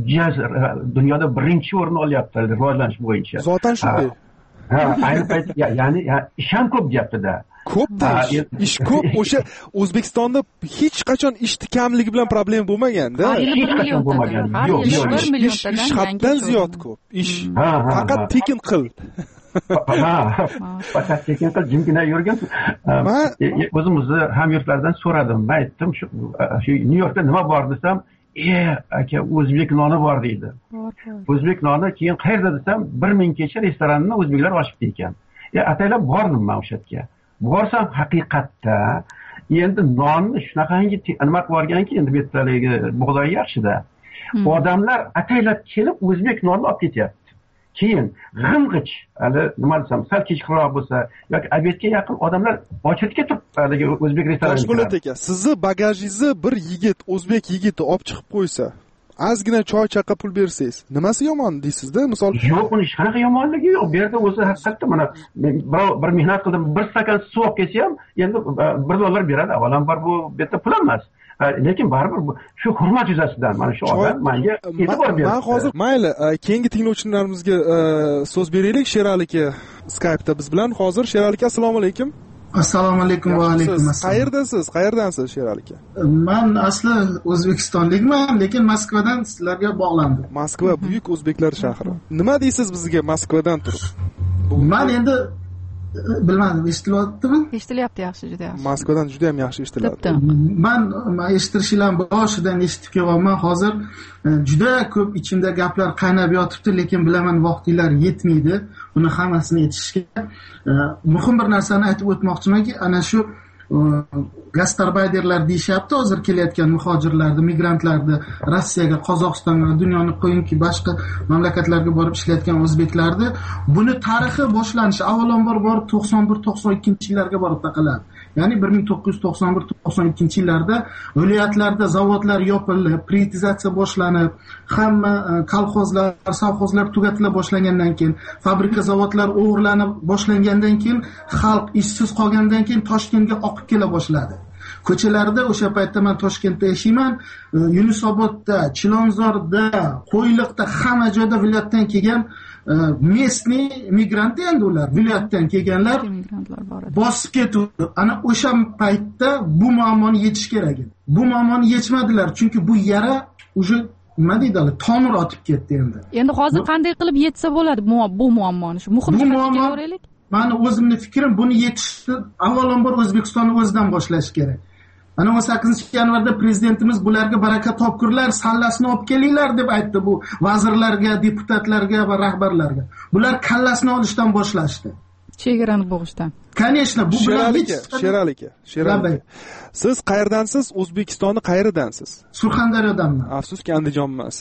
dunyoda birinchi o'rin olyapti rivojlanish bo'yicha. Zotan shunday. Ha, ayni paytda ya'ni ish ham ko'p deyapti-da. Ko'pda ish ko'p. O'sha O'zbekistonda hech qachon ish kamligi bilan problem bo'lmagan-da. Hech qachon bo'lmagan. Yo'q, yo'q. Ish haddan ziyod ko'p. Ish faqat tekin qil. Ha, faqat tekin qil, jimgina yurgin. O'zimizni hamyurtlardan so'radim. Men aytdim, shu Nyu-Yorkda nima bor desam, "E, aka, o'zbek noni bor" deydi. O'zbek noni, keyin qayerda desam, bir ming kecha restoranni o'zbeklar ochibdi ekan. Ya ataylab bordim men o'sha yerga. Borsam haqiqatda endi nonni shunaqangi nima qilib olganki, endi bu yerdagi bug'doy yaxshida. Odamlar ataylab kelib o'zbek nonni olib ketyapti. Keyin g'ing'ich, hali nima desam, sal kechqurroq bo'lsa yoki obedga yaqin odamlar ochilib turib haligi o'zbek restoraniga. Toshpo'lat aka, sizni bagajingizni bir yigit, o'zbek yigiti olib chiqib qo'ysa, ozgina choy chaqa pul bersangiz, nimasi yomon deysizda? Misol yo'q, uni hech qanaqa yomonligi yo'q. Bu yerda o'zi haqiqatda mana bir mehnat qildim, bir stakan suv olib kelsa ham endi bir dollar beradi. Avvalambor bu yerda pul emas. Lekin baribir shu hurmat yuzasidan mana shu odam menga e'tibor berdi. Men hozir mayli, keyingi tinglovchilarimizga so'z beraylik. Sherali aka Skype'da biz bilan hozir. Sherali aka, assalomu alaykum. Assalomu alaykum va alaykum assalom. Qayerdasiz? Qayerdansiz Sherali aka? Men asli O'zbekistonlikman, lekin Moskvadan sizlarga bog'landim. Moskva buyuk o'zbeklar shahri. Nima deysiz bizga Moskvadan turib? Men endi bilmadim, eshitilyaptimi? Eshitilyapti, yaxshi, juda yaxshi. Moskvadan juda ham yaxshi eshitilyapti. Men eshitishlarni boshidan eshitib kelyapman. Hozir juda ko'p ichimda gaplar qaynab yotibdi, lekin bilaman vaqtlar yetmaydi buni hammasini aytishga. Muhim bir narsani aytib o'tmoqchimanki, ana shu gastarbayderlar deyishyapti, hozir kelayotgan muhojirlarni, migrantlarni Rossiyaga, Qozog'istonga, dunyoning qo'yinki boshqa mamlakatlarga borib ishlayotgan o'zbeklarni buni tarixi boshlanishi avvalambor borib to'qson bir to'qson ikkinchi yillarga borib taqaladi. ya'ni bir ming to'qqiz yuz to'qson bir to'qson ikkinchi yillarda viloyatlarda zavodlar yopilib, privatizatsiya boshlanib, hamma kolxozlar, sovxozlar tugatila boshlangandan keyin, fabrika zavodlar o'g'irlanib boshlangandan keyin, xalq ishsiz qolgandan keyin Toshkentga oqib kela boshladi. Ko'chalarda o'sha paytda men Toshkentda yashayman, Yunusobodda, Chilonzorda, Qo'yliqda hamma joyda viloyatdan kelgan местный migrant endi ular viloyatdan kelganlar bosib ketdi. Ana o'sha paytda bu muammoni yechish kerak edi. Bu muammoni yechmadilar, chunki bu yara уже nima deydilar, tomir otib ketdi endi. Endi hozir qanday qilib yetsa bo'ladi bu muammoni? Shu muhim jihatga o'raylik. Mani o'zimning fikrim, buni yetishni avvalambor O'zbekistonni o'zidan boshlash kerak. Ana o'n sakkizinchi yanvarda prezidentimiz bularga baraka topkurlar, sallasini olib kelinglar deb aytdi bu vazirlarga, deputatlarga va rahbarlarga. Bular kallasini olishdan boshlashdi. Chegarani bo'g'ishdan. Конечно, bu bilan Sherali aka, Sherali. Siz qayerdansiz? O'zbekistonning qayeridansiz? Surxondaryodanman. Afsuski Andijon emas.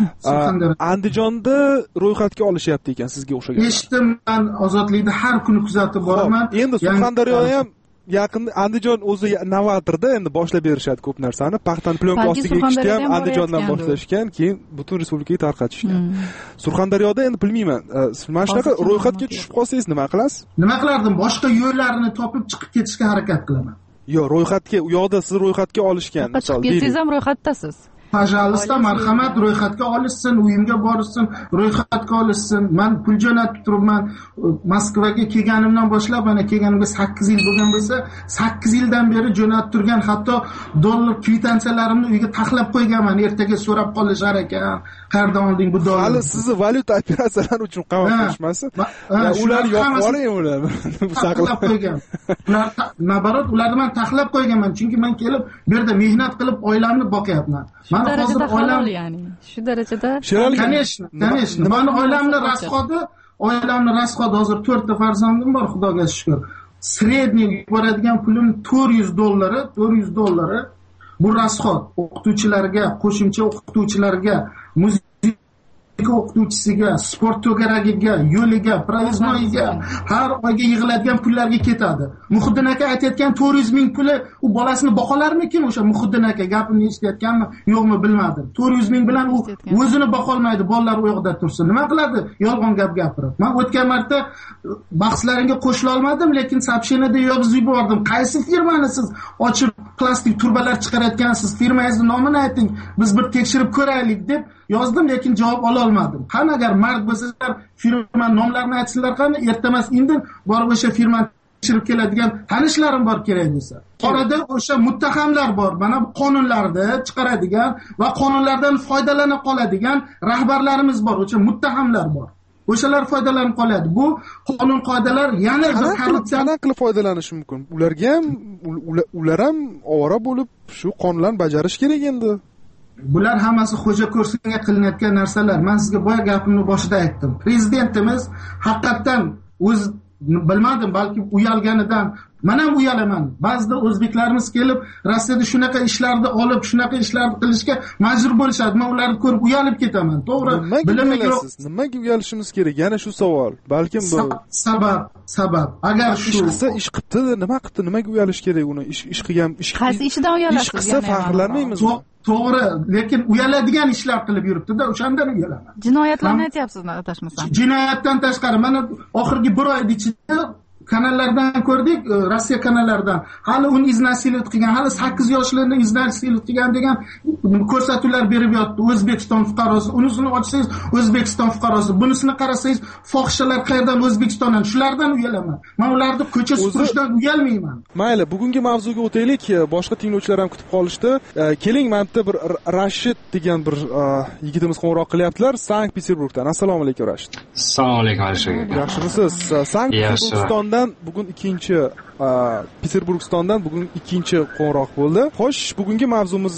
Andijonda ro'yxatga olishyapti ekan sizga o'xshagan. Eshitdim, men ozodlikda har kuni kuzatib boraman. Endi Surxondaryo ham yaqinda Andijon o'zi novatorda endi boshlab berishadi ko'p narsani. Paxtani plyonka ostiga ekishga ham Andijondan boshlashgan, keyin butun respublikaga tarqatishgan. Surxondaryoda endi bilmayman, mana shunaqa ro'yxatga tushib qolsangiz nima qilasiz? Nima qilardim? Boshqa yo'llarini topib chiqib ketishga harakat qilaman. Yo'q, ro'yxatga, u yoqda siz ro'yxatga olishgan, misol deylik. Siz ham ro'yxatdasiz. Пожалуйста, marhamat, ro'yxatga olishsin, uyimga borishsin, ro'yxatga olishsin. Men pul jo'natib turibman. Moskvaga kelganimdan boshlab, mana kelganimga sakkiz yil bo'lgan bo'lsa, sakkiz yildan beri jo'natib turgan, hatto dollar kvitantsiyalarimni uyga taxlab qo'yganman. Ertaga so'rab qolishar ekan, qayerdan olding bu dollarni? Hali sizni valyuta operatsiyalari uchun qamoq qilishmasi? Ular yo'q oling ular. Taxlab qo'ygan. Ular nabarot, ularni men taxlab qo'yganman, chunki men kelib bu yerda mehnat qilib oilamni boqyapman. Shu darajada halol, ya'ni. Shu darajada. Конечно, конечно. Meni oilamni rasxodi, oilamni rasxodi hozir to'rtta farzandim bor, Xudoga shukr. Sredniy yuboradigan pulim to'rt yuz dollari, to'rt yuz dollari. Bu rasxod o'qituvchilarga, qo'shimcha o'qituvchilarga, muzika o'qituvchisiga, sport to'garagiga, yo'liga, proiznoyiga, har oyga yig'iladigan pullarga ketadi. Muhiddin aka aytayotgan to'rt yuz ming puli u bolasini boqolarmikin? O'sha Muhiddin aka gapini eshitayotganmi, yo'qmi bilmadim. to'rt yuz ming bilan u o'zini boqolmaydi, bolalar u yoqda tursin. Nima qiladi? Yolg'on gap gapirib. Men o'tgan marta bahslaringga qo'shila olmadim, lekin soобщенияda yozib yubordim. Qaysi firmani siz ochib plastik turbalar chiqarayotgansiz? Firmangizni nomini ayting, biz bir tekshirib ko'raylik deb yozdim, lekin javob ola olmadim. Qani agar mard bo'lsalar, firma nomlarini aytsinlar, qani ertamas indin borib o'sha firmani tekshirib keladigan tanishlarim bor kerak bo'lsa. Orada o'sha muttahamlar bor. Mana bu qonunlarni chiqaradigan va qonunlardan foydalana qoladigan rahbarlarimiz bor, o'sha muttahamlar bor. O'shalar foydalanib qoladi. Bu qonun qoidalar yana bir korrupsiyadan qilib foydalanishi mumkin. Ularga ham ular ham ovora bo'lib shu qonunlarni bajarish kerak endi. Bular hammasi xo'ja ko'rsinga qilinayotgan narsalar. Men sizga boya gapimni boshida aytdim. Prezidentimiz haqiqatan o'z bilmadim, balki uyalganidan, men ham uyalaman. Ba'zida o'zbeklarimiz kelib Rossiyada shunaqa ishlarni olib, shunaqa ishlarni qilishga majbur bo'lishadi. Men ularni ko'rib uyalib ketaman. To'g'ri, bilimi yo'q. Nimaga uyalishimiz kerak? Yana shu savol. Balkim bu sabab, sabab. Agar shu ish qilsa, ish qildi, nima qildi? Nimaga uyalish kerak uni? Ish ish qilgan, ish qaysi ishidan uyalasiz? Ish qilsa faxrlanmaymiz. To'g'ri, lekin uyaladigan ishlar qilib yuribdi-da, o'shandan uyalaman. Jinoyatlarni aytyapsiz-mi, adashmasam? Jinoyatdan tashqari, mana oxirgi bir oy ichida kanallardan ko'rdik, Rossiya kanallaridan. Hali uni iznasilik qilgan, hali sakkiz yoshlarni iznasilik qilgan degan ko'rsatuvlar berib yotdi. O'zbekiston fuqarosi, unisini ochsangiz O'zbekiston fuqarosi, bunisini qarasangiz fohishalar qayerdan? O'zbekistondan. Shulardan uyalaman. Men ularni ko'cha supurishdan uyalmayman. Mayli, bugungi mavzuga o'taylik. Boshqa tinglovchilar ham kutib qolishdi. Keling, menda bir Rashid degan bir yigitimiz qo'ng'iroq qilyaptilar Sankt-Peterburgdan. Assalomu alaykum Rashid. Assalomu alaykum Alisher aka. Yaxshimisiz? Sankt-Peterburgdan bugun ikkinchi Peterburgstondan bugun ikkinchi qo'ng'iroq bo'ldi. Xo'sh, bugungi mavzumiz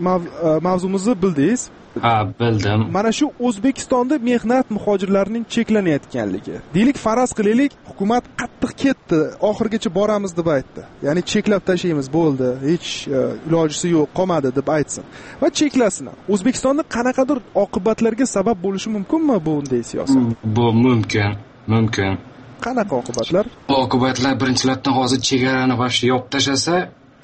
mavzumuzni bildingiz? Ha, bildim. Mana shu O'zbekistonda mehnat muhojirlarining cheklanayotganligi. Deylik, faraz qilaylik, hukumat qattiq ketdi, oxirgacha boramiz deb aytdi. Ya'ni cheklab tashlaymiz, bo'ldi, hech ilojisi yo'q, qolmadi deb aytsin. Va cheklasin. O'zbekistonda qanaqadir oqibatlarga sabab bo'lishi mumkinmi bu bunday siyosat? Bu mumkin, mumkin. qanaqa oqibatlar? Oqibatlar birinchilardan hozir chegarani boshqa yopib tashlasa,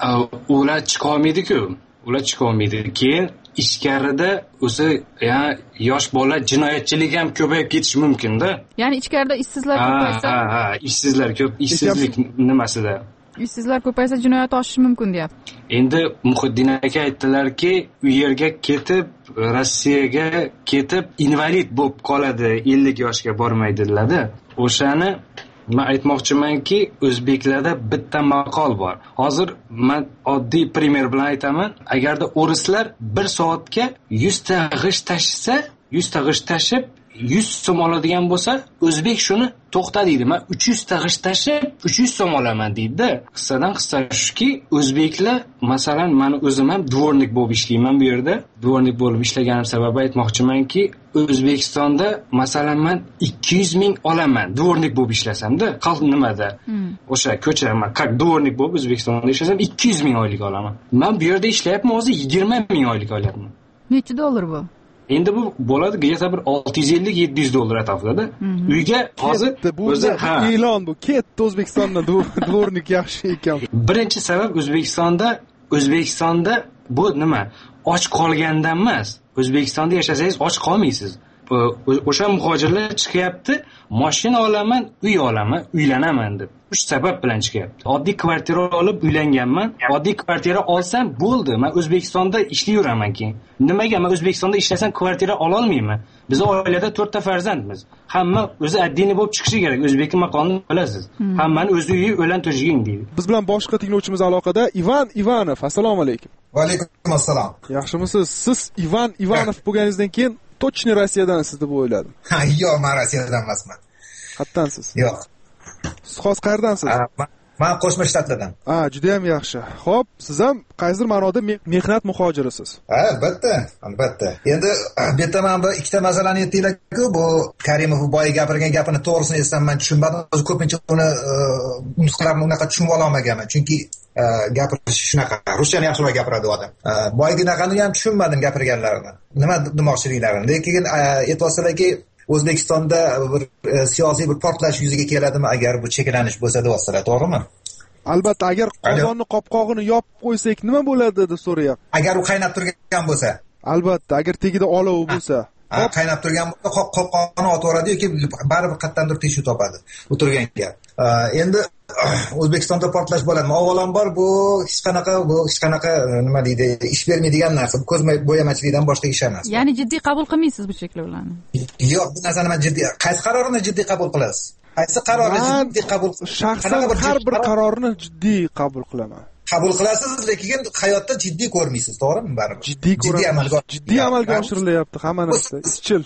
ular chiqa olmaydi-ku. Ular chiqa olmaydi. Keyin ichkarida o'zi yana yosh bolalar jinoyatchilik ham ko'payib ketishi mumkin-da. Ya'ni ichkarida ishsizlar ko'paysa, ha, ha, ishsizlar ko'p, ishsizlik nimasida? Ishsizlar ko'paysa jinoyat oshishi mumkin deyapti. Endi Muhiddin aka aytdilarki, u yerga ketib, Rossiyaga ketib, invalid bo'lib qoladi, ellik yoshga bormaydilar-da. O'shani men aytmoqchimanki, o'zbeklarda bitta maqol bor. Hozir men oddiy primer bilan aytaman. Agarda o'rislar bir soatga yuz ta g'isht tashisa, yuz ta g'isht tashib yuz so'm oladigan bo'lsa, o'zbek shuni to'xta deydi. Men uch yuz ta g'isht tashib uch yuz so'm olaman deydi-da. Qissadan qissa shuki, o'zbeklar, masalan, men o'zim ham dvornik bo'lib ishlayman bu yerda. Dvornik bo'lib ishlaganim sababi aytmoqchimanki, O'zbekistonda masalan men ikki yuz ming olaman dvornik bo'lib ishlasam-da, qalb nimada? O'sha ko'cha, men qaq dvornik bo'lib O'zbekistonda ishlasam ikki yuz ming oylik olaman. Men bu yerda ishlayapman, hozir yigirma ming oylik olyapman. Necha dollar bu? Endi bu bo'ladi, где-то bir olti yuz ellik yetti yuz dollar atrofida. Uyga hozir o'zi e'lon bu, ketdi O'zbekistondan dvornik yaxshi ekan. Birinchi sabab O'zbekistonda, O'zbekistonda bu nima? Och qolgandan emas. O'zbekistonda yashasangiz och qolmaysiz. O'sha muhojirlar chiqyapti, mashina olaman, uy olaman, uylanaman deb. Uch sabab bilan chiqyapti. Oddiy kvartira olib uylanganman. Oddiy kvartira olsam bo'ldi. Men O'zbekistonda ishlayveraman keyin. Nimaga men O'zbekistonda ishlasam kvartira ola olmayman? Biz oilada to'rtta farzandmiz. Hamma o'zi addiniy bo'lib chiqishi kerak. O'zbekning maqolini bilasiz. Hammani o'z uyi o'lan to'shiging deydi. Biz bilan boshqa tinglovchimiz aloqada Ivan Ivanov. Assalomu alaykum. Va alaykum assalom. Yaxshimisiz? Siz Ivan Ivanov bo'lganingizdan keyin точно Rossiyadansiz deb o'yladim. Ha, yo'q, men Rossiyadan emasman. Qayerdansiz? Yo'q. Siz hozir qayerdansiz? Men Qo'shma Shtatlardan. Ha, juda ham yaxshi. Xo'p, siz ham qaysidir ma'noda mehnat muhojirisiz. Ha, albatta, albatta. Endi bu yerda men bir ikkita masalani aytdinglar-ku, bu Karimov boya gapirgan gapini to'g'risini etsam men tushunmadim. O'zi ko'pincha uni nusxalarini unaqa tushunib ololmaganman. Chunki gapirish shunaqa. Ruschani yaxshiroq gapiradi odam. Boyginaqani ham tushunmadim gapirganlarini. Nima demoqchiliklarini. Lekin aytibsizlarki, O'zbekistonda bir siyosiy bir portlash yuzaga keladimi agar bu cheklanish bo'lsa deyapsizlar, to'g'rimi? Albatta, agar qozonni qopqog'ini yopib qo'ysak nima bo'ladi deb so'rayapti. Agar u qaynab turgan bo'lsa. Albatta, agar tagida olov bo'lsa. Ha, qaynab turgan bo'lsa qopqog'ini otvoradi yoki baribir qayerdandir teshuv topadi. Bu turgan gap. Endi O'zbekistonda portlash bo'ladimi? Avvalambor bu hech qanaqa bu hech qanaqa nima deydi, ish bermaydigan narsa. Bu ko'z bo'yamachilikdan boshqa ish emas. Ya'ni jiddiy qabul qilmaysiz bu cheklovlarni? Yo'q, bu narsani men jiddiy, qaysi qarorini jiddiy qabul qilasiz? Qaysi qarorni jiddiy qabul qilasiz? Shaxsan har bir qarorni jiddiy qabul qilaman. Qabul qilasiz, lekin hayotda jiddiy ko'rmaysiz, to'g'rimi baribir? Jiddiy jiddiy amalga jiddiy amalga oshirilyapti hamma narsa. Izchil.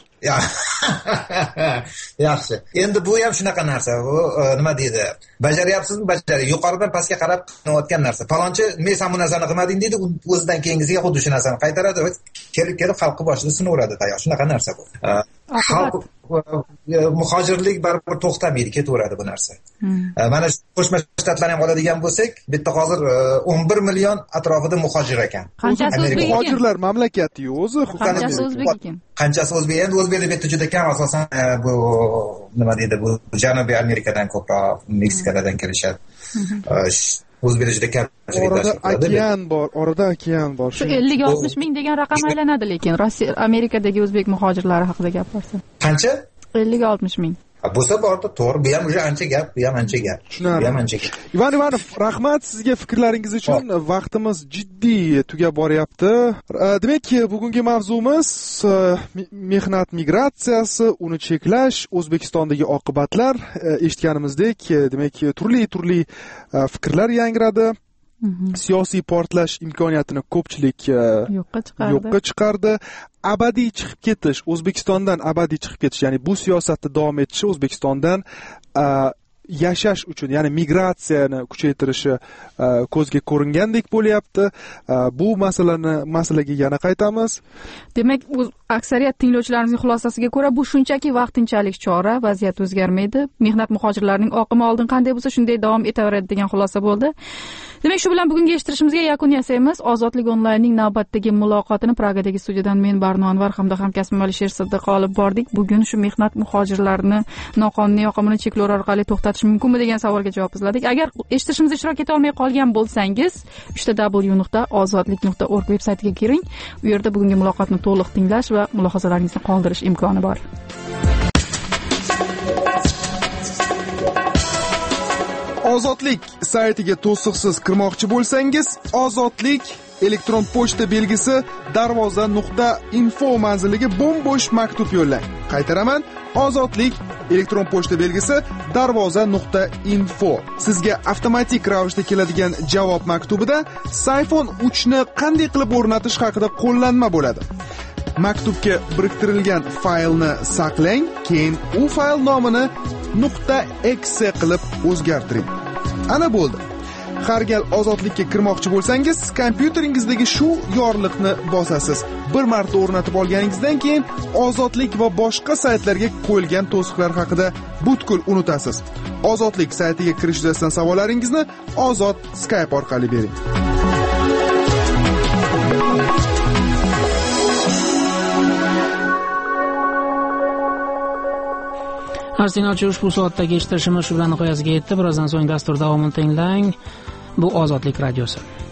Yaxshi. Endi bu ham shunaqa narsa. Bu nima deydi? Bajaryapsizmi? Bajaring. Yuqoridan pastga qarab qilayotgan narsa. Falonchi men ham bu narsani qilmading deydi, o'zidan keyingisiga xuddi shu narsani qaytaradi. Kelib kelib xalqni boshida sinaveradi tayoq. Shunaqa narsa bu. Xalq muhojirlik baribir to'xtamaydi, ketaveradi bu narsa. Mana shu Qo'shma Shtatlarni ham oladigan bo'lsak, bu yerda hozir o'n bir million atrofida muhojir ekan. Qanchasi o'zbek ekan? Muhojirlar mamlakati-yu, o'zi qanchasi o'zbek ekan? Qanchasi o'zbek? Endi o'zbeklar bu yerda juda kam, asosan bu nima deydi, bu Janubiy Amerikadan ko'proq, Meksikadan kelishadi. O'zbeklar juda kam. Orada okean bor, orada okean bor. Shu ellik oltmish ming degan raqam aylanadi, lekin Rossiya Amerikadagi o'zbek muhojirlari haqida gapirsa. Qancha? ellik oltmish ming. Bo'lsa borda, to'g'ri, bu ham o'sha ancha gap, bu ham ancha gap. Bu ham ancha gap. Ivan Ivanov, rahmat sizga fikrlaringiz uchun. Vaqtimiz jiddiy tugab boryapti. Demak, bugungi mavzumiz mehnat migratsiyasi, uni cheklash, O'zbekistondagi oqibatlar. Eshitganimizdek, demak, turli-turli fikrlar yangradi. Siyosiy portlash imkoniyatini ko'pchilik yo'qqa chiqardi. Yo'qqa chiqardi. Abadiy chiqib ketish, O'zbekistondan abadiy chiqib ketish, ya'ni bu siyosatni davom etishi O'zbekistondan yashash uchun, ya'ni migratsiyani kuchaytirishi ko'zga ko'ringandek bo'lyapti. Bu masalani masalaga yana qaytamiz. Demak, aksariyat tinglovchilarimizning xulosasiga ko'ra bu shunchaki vaqtinchalik chora, vaziyat o'zgarmaydi. Mehnat muhojirlarining oqimi oldin qanday bo'lsa shunday davom etaveradi degan xulosa bo'ldi. Demak, shu bilan bugungi eshittirishimizga yakun yasaymiz. Ozodlik onlaynning navbatdagi muloqotini Pragadagi studiyadan men Barno Anvar hamda hamkasbim Alisher Siddiq olib bordik. Bugun shu mehnat muhojirlarini noqonuniy yoqimli cheklovlar orqali to'xtatish mumkinmi degan savolga javob izladik. Agar eshittirishimizda ishtirok eta olmay qolgan bo'lsangiz, uchta w nuqta ozodlik nuqta org veb-saytiga kiring. U yerda bugungi muloqotni to'liq tinglash va mulohazalaringizni qoldirish imkoni bor. Ozodlik saytiga to'siqsiz kirmoqchi bo'lsangiz, ozodlik elektron pochta belgisi darvoza nuqta info manziliga bo'm-bo'sh maktub yo'llang. Qaytaraman, ozodlik elektron pochta belgisi darvoza nuqta info. Sizga avtomatik ravishda keladigan javob maktubida iPhone uch ni qanday qilib o'rnatish haqida qo'llanma bo'ladi. Maktubga biriktirilgan faylni saqlang, keyin u fayl nomini .exe qilib o'zgartiring. Ana bo'ldi. Har gal ozodlikka kirmoqchi bo'lsangiz, kompyuteringizdagi shu yorliqni bosasiz. Bir marta o'rnatib olganingizdan keyin ozodlik va boshqa saytlarga qo'yilgan to'siqlar haqida butkul unutasiz. Ozodlik saytiga kirish yuzasidan savollaringizni Ozod Skype orqali bering. Arsenalchi ushbu soatdagi eshittirishimiz shu bilan nihoyasiga yetdi. Birozdan so'ng dastur davomini tinglang. Bu Ozodlik radiosi.